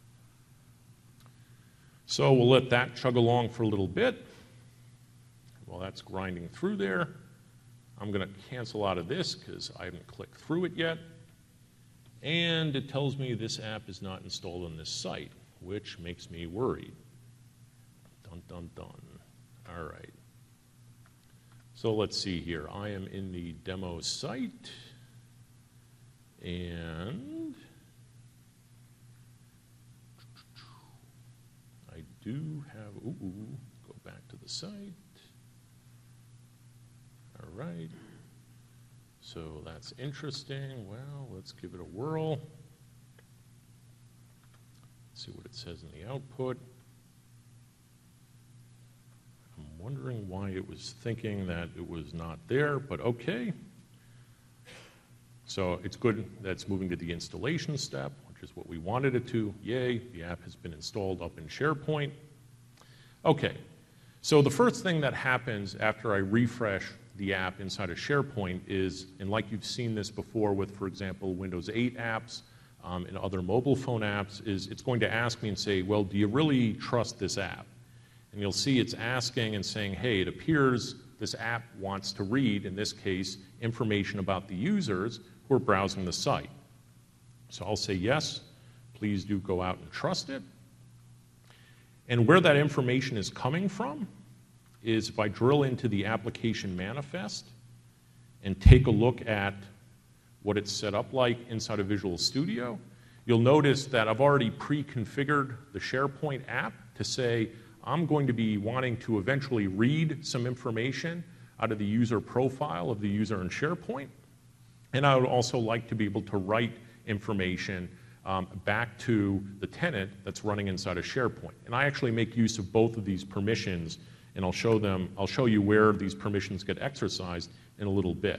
So we'll let that chug along for a little bit. While that's grinding through there, I'm going to cancel out of this because I haven't clicked through it yet. And it tells me this app is not installed on this site, which makes me worried. Dun, dun, dun. All right. So let's see here. I am in the demo site, and I do have, ooh, ooh, go back to the site. All right. So that's interesting. Well, let's give it a whirl. See what it says in the output. I'm wondering why it was thinking that it was not there, but okay. So it's good that it's moving to the installation step, which is what we wanted it to. Yay, the app has been installed up in SharePoint. Okay, so the first thing that happens after I refresh the app inside of SharePoint is, and like you've seen this before with, for example, Windows eight apps um, and other mobile phone apps, is it's going to ask me and say, well, do you really trust this app? And you'll see it's asking and saying, hey, it appears this app wants to read, in this case, information about the users who are browsing the site. So I'll say yes, please do go out and trust it. And where that information is coming from is if I drill into the application manifest and take a look at what it's set up like inside of Visual Studio, you'll notice that I've already pre-configured the SharePoint app to say I'm going to be wanting to eventually read some information out of the user profile of the user in SharePoint. And I would also like to be able to write information um, back to the tenant that's running inside of SharePoint. And I actually make use of both of these permissions, and I'll show them, I'll show you where these permissions get exercised in a little bit.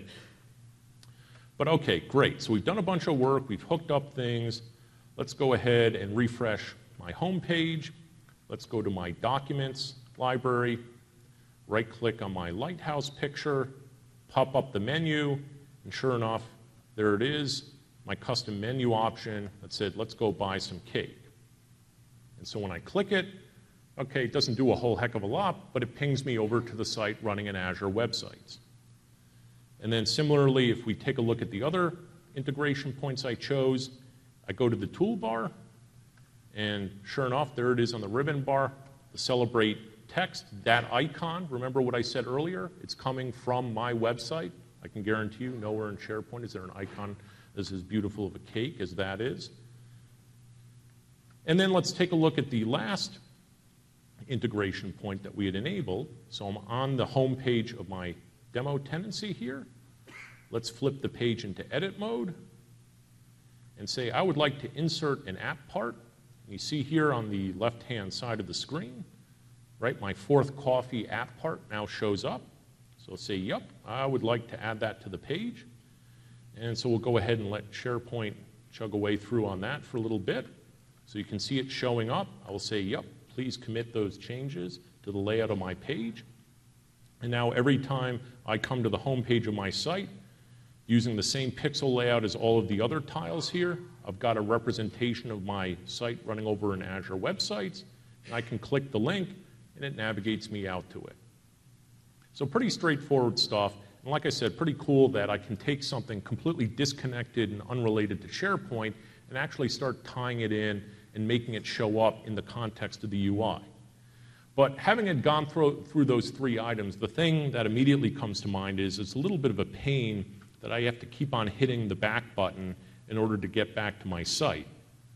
But okay, great. So we've done a bunch of work, we've hooked up things. Let's go ahead and refresh my home page. Let's go to my Documents library, right-click on my Lighthouse picture, pop up the menu, and sure enough, there it is, my custom menu option that said, let's go buy some cake. And so when I click it, okay, it doesn't do a whole heck of a lot, but it pings me over to the site running in Azure Websites. And then similarly, if we take a look at the other integration points I chose, I go to the toolbar, and sure enough, there it is on the ribbon bar, the Celebrate text, that icon. Remember what I said earlier? It's coming from my website. I can guarantee you nowhere in SharePoint is there an icon that's as beautiful of a cake as that is. And then let's take a look at the last integration point that we had enabled. So I'm on the home page of my demo tenancy here. Let's flip the page into edit mode and say I would like to insert an app part. You see here on the left-hand side of the screen, right, my Fourth Coffee app part now shows up. So let's say, yep, I would like to add that to the page. And so we'll go ahead and let SharePoint chug away through on that for a little bit. So you can see it showing up. I will say, yep, please commit those changes to the layout of my page. And now every time I come to the home page of my site, using the same pixel layout as all of the other tiles here, I've got a representation of my site running over in Azure Websites, and I can click the link, and it navigates me out to it. So pretty straightforward stuff, and like I said, pretty cool that I can take something completely disconnected and unrelated to SharePoint and actually start tying it in and making it show up in the context of the U I. But having it gone through, through those three items, the thing that immediately comes to mind is it's a little bit of a pain that I have to keep on hitting the back button in order to get back to my site.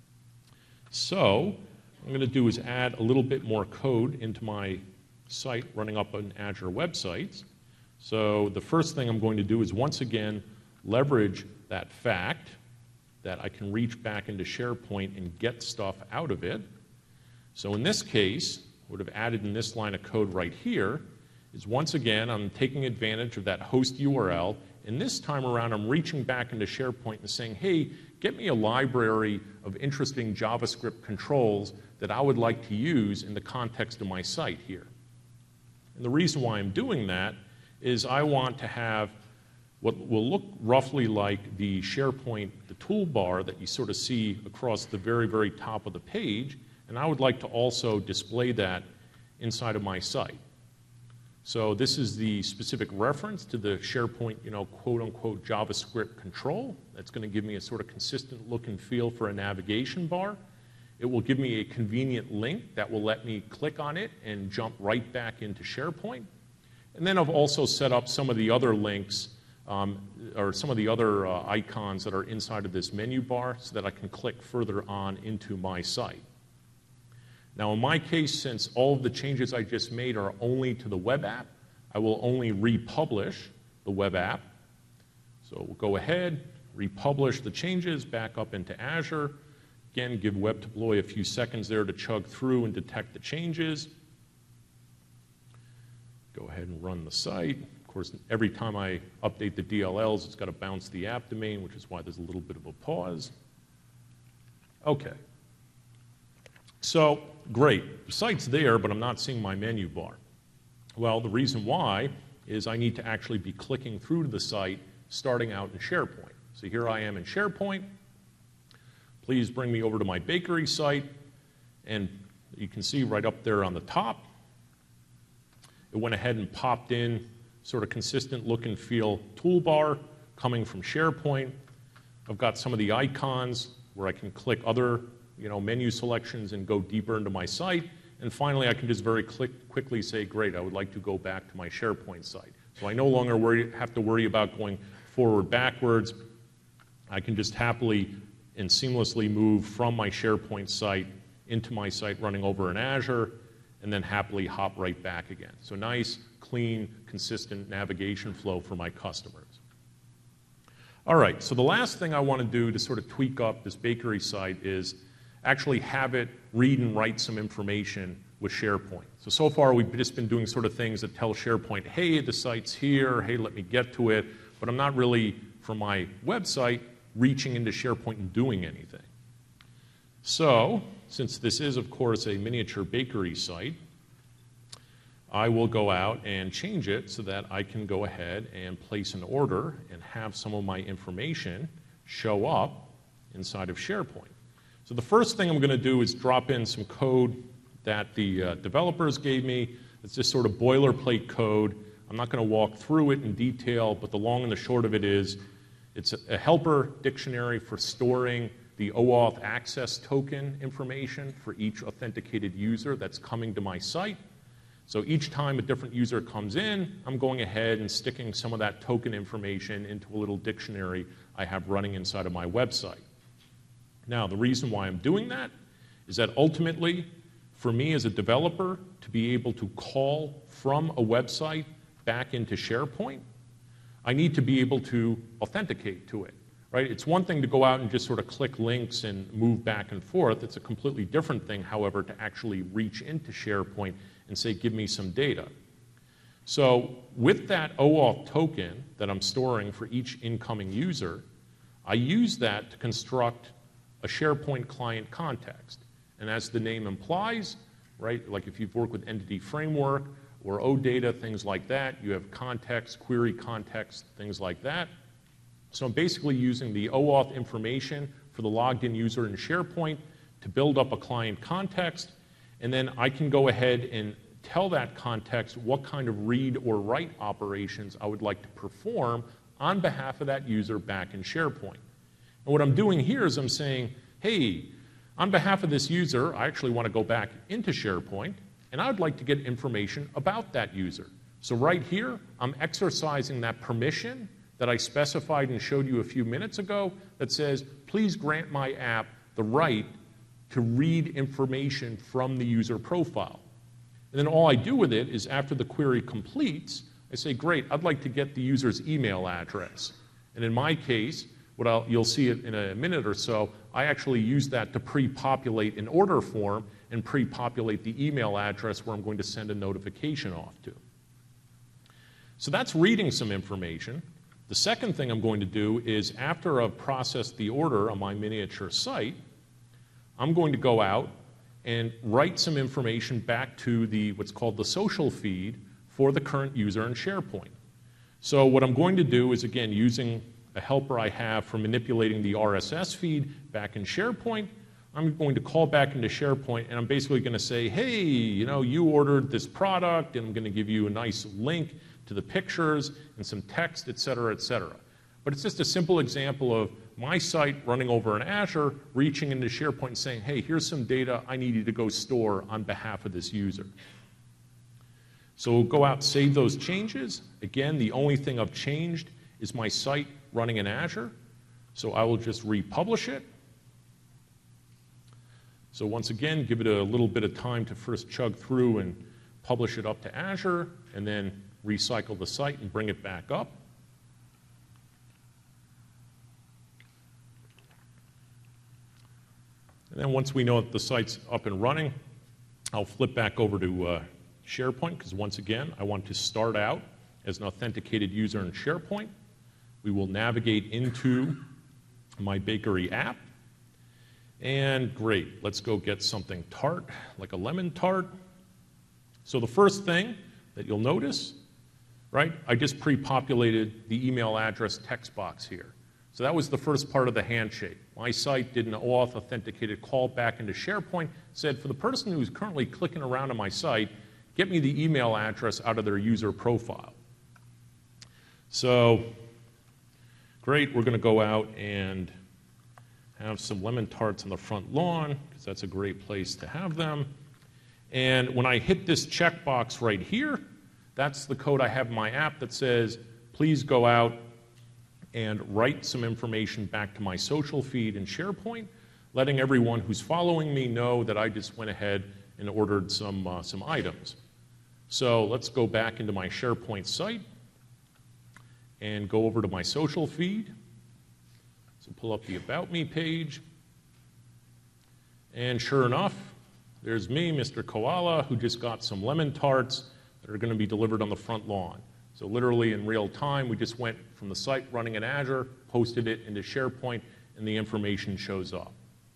So what I'm going to do is add a little bit more code into my site running up on Azure Websites. So the first thing I'm going to do is once again leverage that fact that I can reach back into SharePoint and get stuff out of it. So in this case, would have added in this line of code right here is once again I'm taking advantage of that host U R L, and this time around I'm reaching back into SharePoint and saying, hey, get me a library of interesting JavaScript controls that I would like to use in the context of my site here. And the reason why I'm doing that is I want to have what will look roughly like the SharePoint, the toolbar that you sort of see across the very, very top of the page, and I would like to also display that inside of my site. So this is the specific reference to the SharePoint, you know, quote-unquote JavaScript control. That's going to give me a sort of consistent look and feel for a navigation bar. It will give me a convenient link that will let me click on it and jump right back into SharePoint. And then I've also set up some of the other links um, or some of the other uh, icons that are inside of this menu bar so that I can click further on into my site. Now in my case, since all of the changes I just made are only to the web app, I will only republish the web app. So we'll go ahead, republish the changes back up into Azure. Again, give WebDeploy a few seconds there to chug through and detect the changes. Go ahead and run the site. Of course, every time I update the D L Ls, it's got to bounce the app domain, which is why there's a little bit of a pause. Okay. So, great. The site's there, but I'm not seeing my menu bar. Well, the reason why is I need to actually be clicking through to the site starting out in SharePoint. So here I am in SharePoint. Please bring me over to my bakery site, and you can see right up there on the top, it went ahead and popped in sort of consistent look and feel toolbar coming from SharePoint. I've got some of the icons where I can click other you know, menu selections and go deeper into my site. And finally, I can just very click, quickly say, great, I would like to go back to my SharePoint site. So I no longer worry, have to worry about going forward, backwards. I can just happily and seamlessly move from my SharePoint site into my site running over in Azure, and then happily hop right back again. So nice, clean, consistent navigation flow for my customers. All right, so the last thing I want to do to sort of tweak up this bakery site is actually have it read and write some information with SharePoint. So, so far we've just been doing sort of things that tell SharePoint, hey, the site's here, hey, let me get to it, but I'm not really, for my website, reaching into SharePoint and doing anything. So, since this is, of course, a miniature bakery site, I will go out and change it so that I can go ahead and place an order and have some of my information show up inside of SharePoint. So the first thing I'm going to do is drop in some code that the uh, developers gave me. It's just sort of boilerplate code. I'm not going to walk through it in detail, but the long and the short of it is it's a, a helper dictionary for storing the OAuth access token information for each authenticated user that's coming to my site. So each time a different user comes in, I'm going ahead and sticking some of that token information into a little dictionary I have running inside of my website. Now, the reason why I'm doing that is that ultimately, for me as a developer, to be able to call from a website back into SharePoint, I need to be able to authenticate to it. Right? It's one thing to go out and just sort of click links and move back and forth. It's a completely different thing, however, to actually reach into SharePoint and say, give me some data. So with that OAuth token that I'm storing for each incoming user, I use that to construct a SharePoint client context. And as the name implies, right, like if you've worked with Entity Framework or OData, things like that, you have context, query context, things like that. So I'm basically using the OAuth information for the logged in user in SharePoint to build up a client context, and then I can go ahead and tell that context what kind of read or write operations I would like to perform on behalf of that user back in SharePoint. And what I'm doing here is I'm saying, hey, on behalf of this user, I actually want to go back into SharePoint, and I would like to get information about that user. So right here, I'm exercising that permission that I specified and showed you a few minutes ago that says, please grant my app the right to read information from the user profile. And then all I do with it is after the query completes, I say, great, I'd like to get the user's email address. And in my case, what I'll, you'll see it in a minute or so, I actually use that to pre-populate an order form and pre-populate the email address where I'm going to send a notification off to. So that's reading some information. The second thing I'm going to do is after I've processed the order on my miniature site, I'm going to go out and write some information back to the what's called the social feed for the current user in SharePoint. So what I'm going to do is, again, using a helper I have for manipulating the R S S feed back in SharePoint, I'm going to call back into SharePoint, and I'm basically going to say, hey, you know, you ordered this product, and I'm going to give you a nice link to the pictures and some text, et cetera, et cetera. But it's just a simple example of my site running over in Azure, reaching into SharePoint and saying, hey, here's some data I need you to go store on behalf of this user. So we'll go out and save those changes. Again, the only thing I've changed is my site running in Azure. So I will just republish it. So once again, give it a little bit of time to first chug through and publish it up to Azure, and then recycle the site and bring it back up. And then once we know that the site's up and running, I'll flip back over to uh, SharePoint, because once again, I want to start out as an authenticated user in SharePoint. We will navigate into my bakery app. And great, let's go get something tart, like a lemon tart. So the first thing that you'll notice, right, I just pre-populated the email address text box here. So that was the first part of the handshake. My site did an auth authenticated call back into SharePoint, said for the person who's currently clicking around on my site, get me the email address out of their user profile. So great, we're going to go out and have some lemon tarts on the front lawn, because that's a great place to have them. And when I hit this checkbox right here, that's the code I have in my app that says, please go out and write some information back to my social feed in SharePoint, letting everyone who's following me know that I just went ahead and ordered some, uh, some items. So let's go back into my SharePoint site and go over to my social feed. So pull up the About Me page. And sure enough, there's me, Mister Koala, who just got some lemon tarts that are going to be delivered on the front lawn. So literally in real time, we just went from the site running in Azure, posted it into SharePoint, and the information shows up.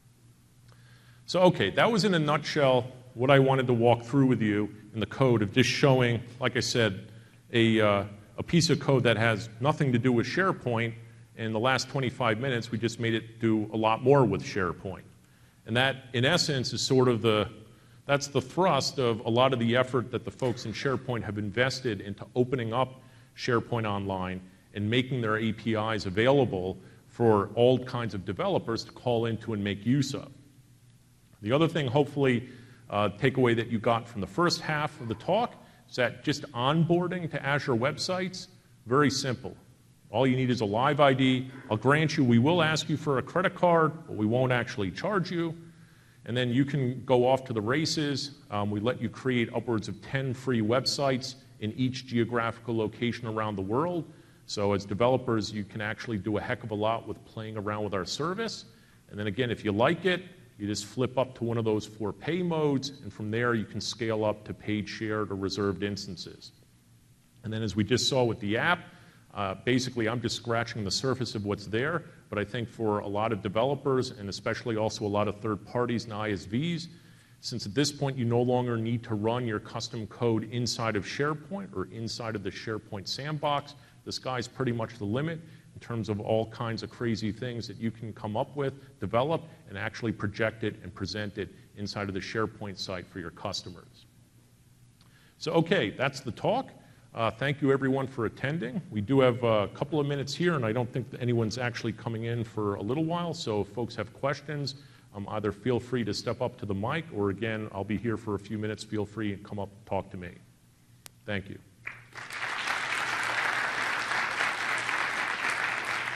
So okay, that was in a nutshell what I wanted to walk through with you in the code of just showing, like I said, a, uh, a piece of code that has nothing to do with SharePoint. In the last twenty-five minutes, we just made it do a lot more with SharePoint. And that, in essence, is sort of the, that's the thrust of a lot of the effort that the folks in SharePoint have invested into opening up SharePoint Online and making their A P Is available for all kinds of developers to call into and make use of. The other thing, hopefully, uh, takeaway that you got from the first half of the talk is that just onboarding to Azure websites, very simple. All you need is a live I D. I'll grant you, we will ask you for a credit card, but we won't actually charge you. And then you can go off to the races. Um, we let you create upwards of ten free websites in each geographical location around the world. So as developers, you can actually do a heck of a lot with playing around with our service. And then again, if you like it, you just flip up to one of those four pay modes, and from there you can scale up to paid, shared, or reserved instances. And then as we just saw with the app, Uh, basically, I'm just scratching the surface of what's there, but I think for a lot of developers, and especially also a lot of third parties and I S Vs, since at this point you no longer need to run your custom code inside of SharePoint or inside of the SharePoint sandbox, the sky's pretty much the limit in terms of all kinds of crazy things that you can come up with, develop, and actually project it and present it inside of the SharePoint site for your customers. So, okay, that's the talk. Uh, thank you, everyone, for attending. We do have a couple of minutes here, and I don't think that anyone's actually coming in for a little while, so if folks have questions, um, either feel free to step up to the mic, or again, I'll be here for a few minutes. Feel free and come up and talk to me. Thank you.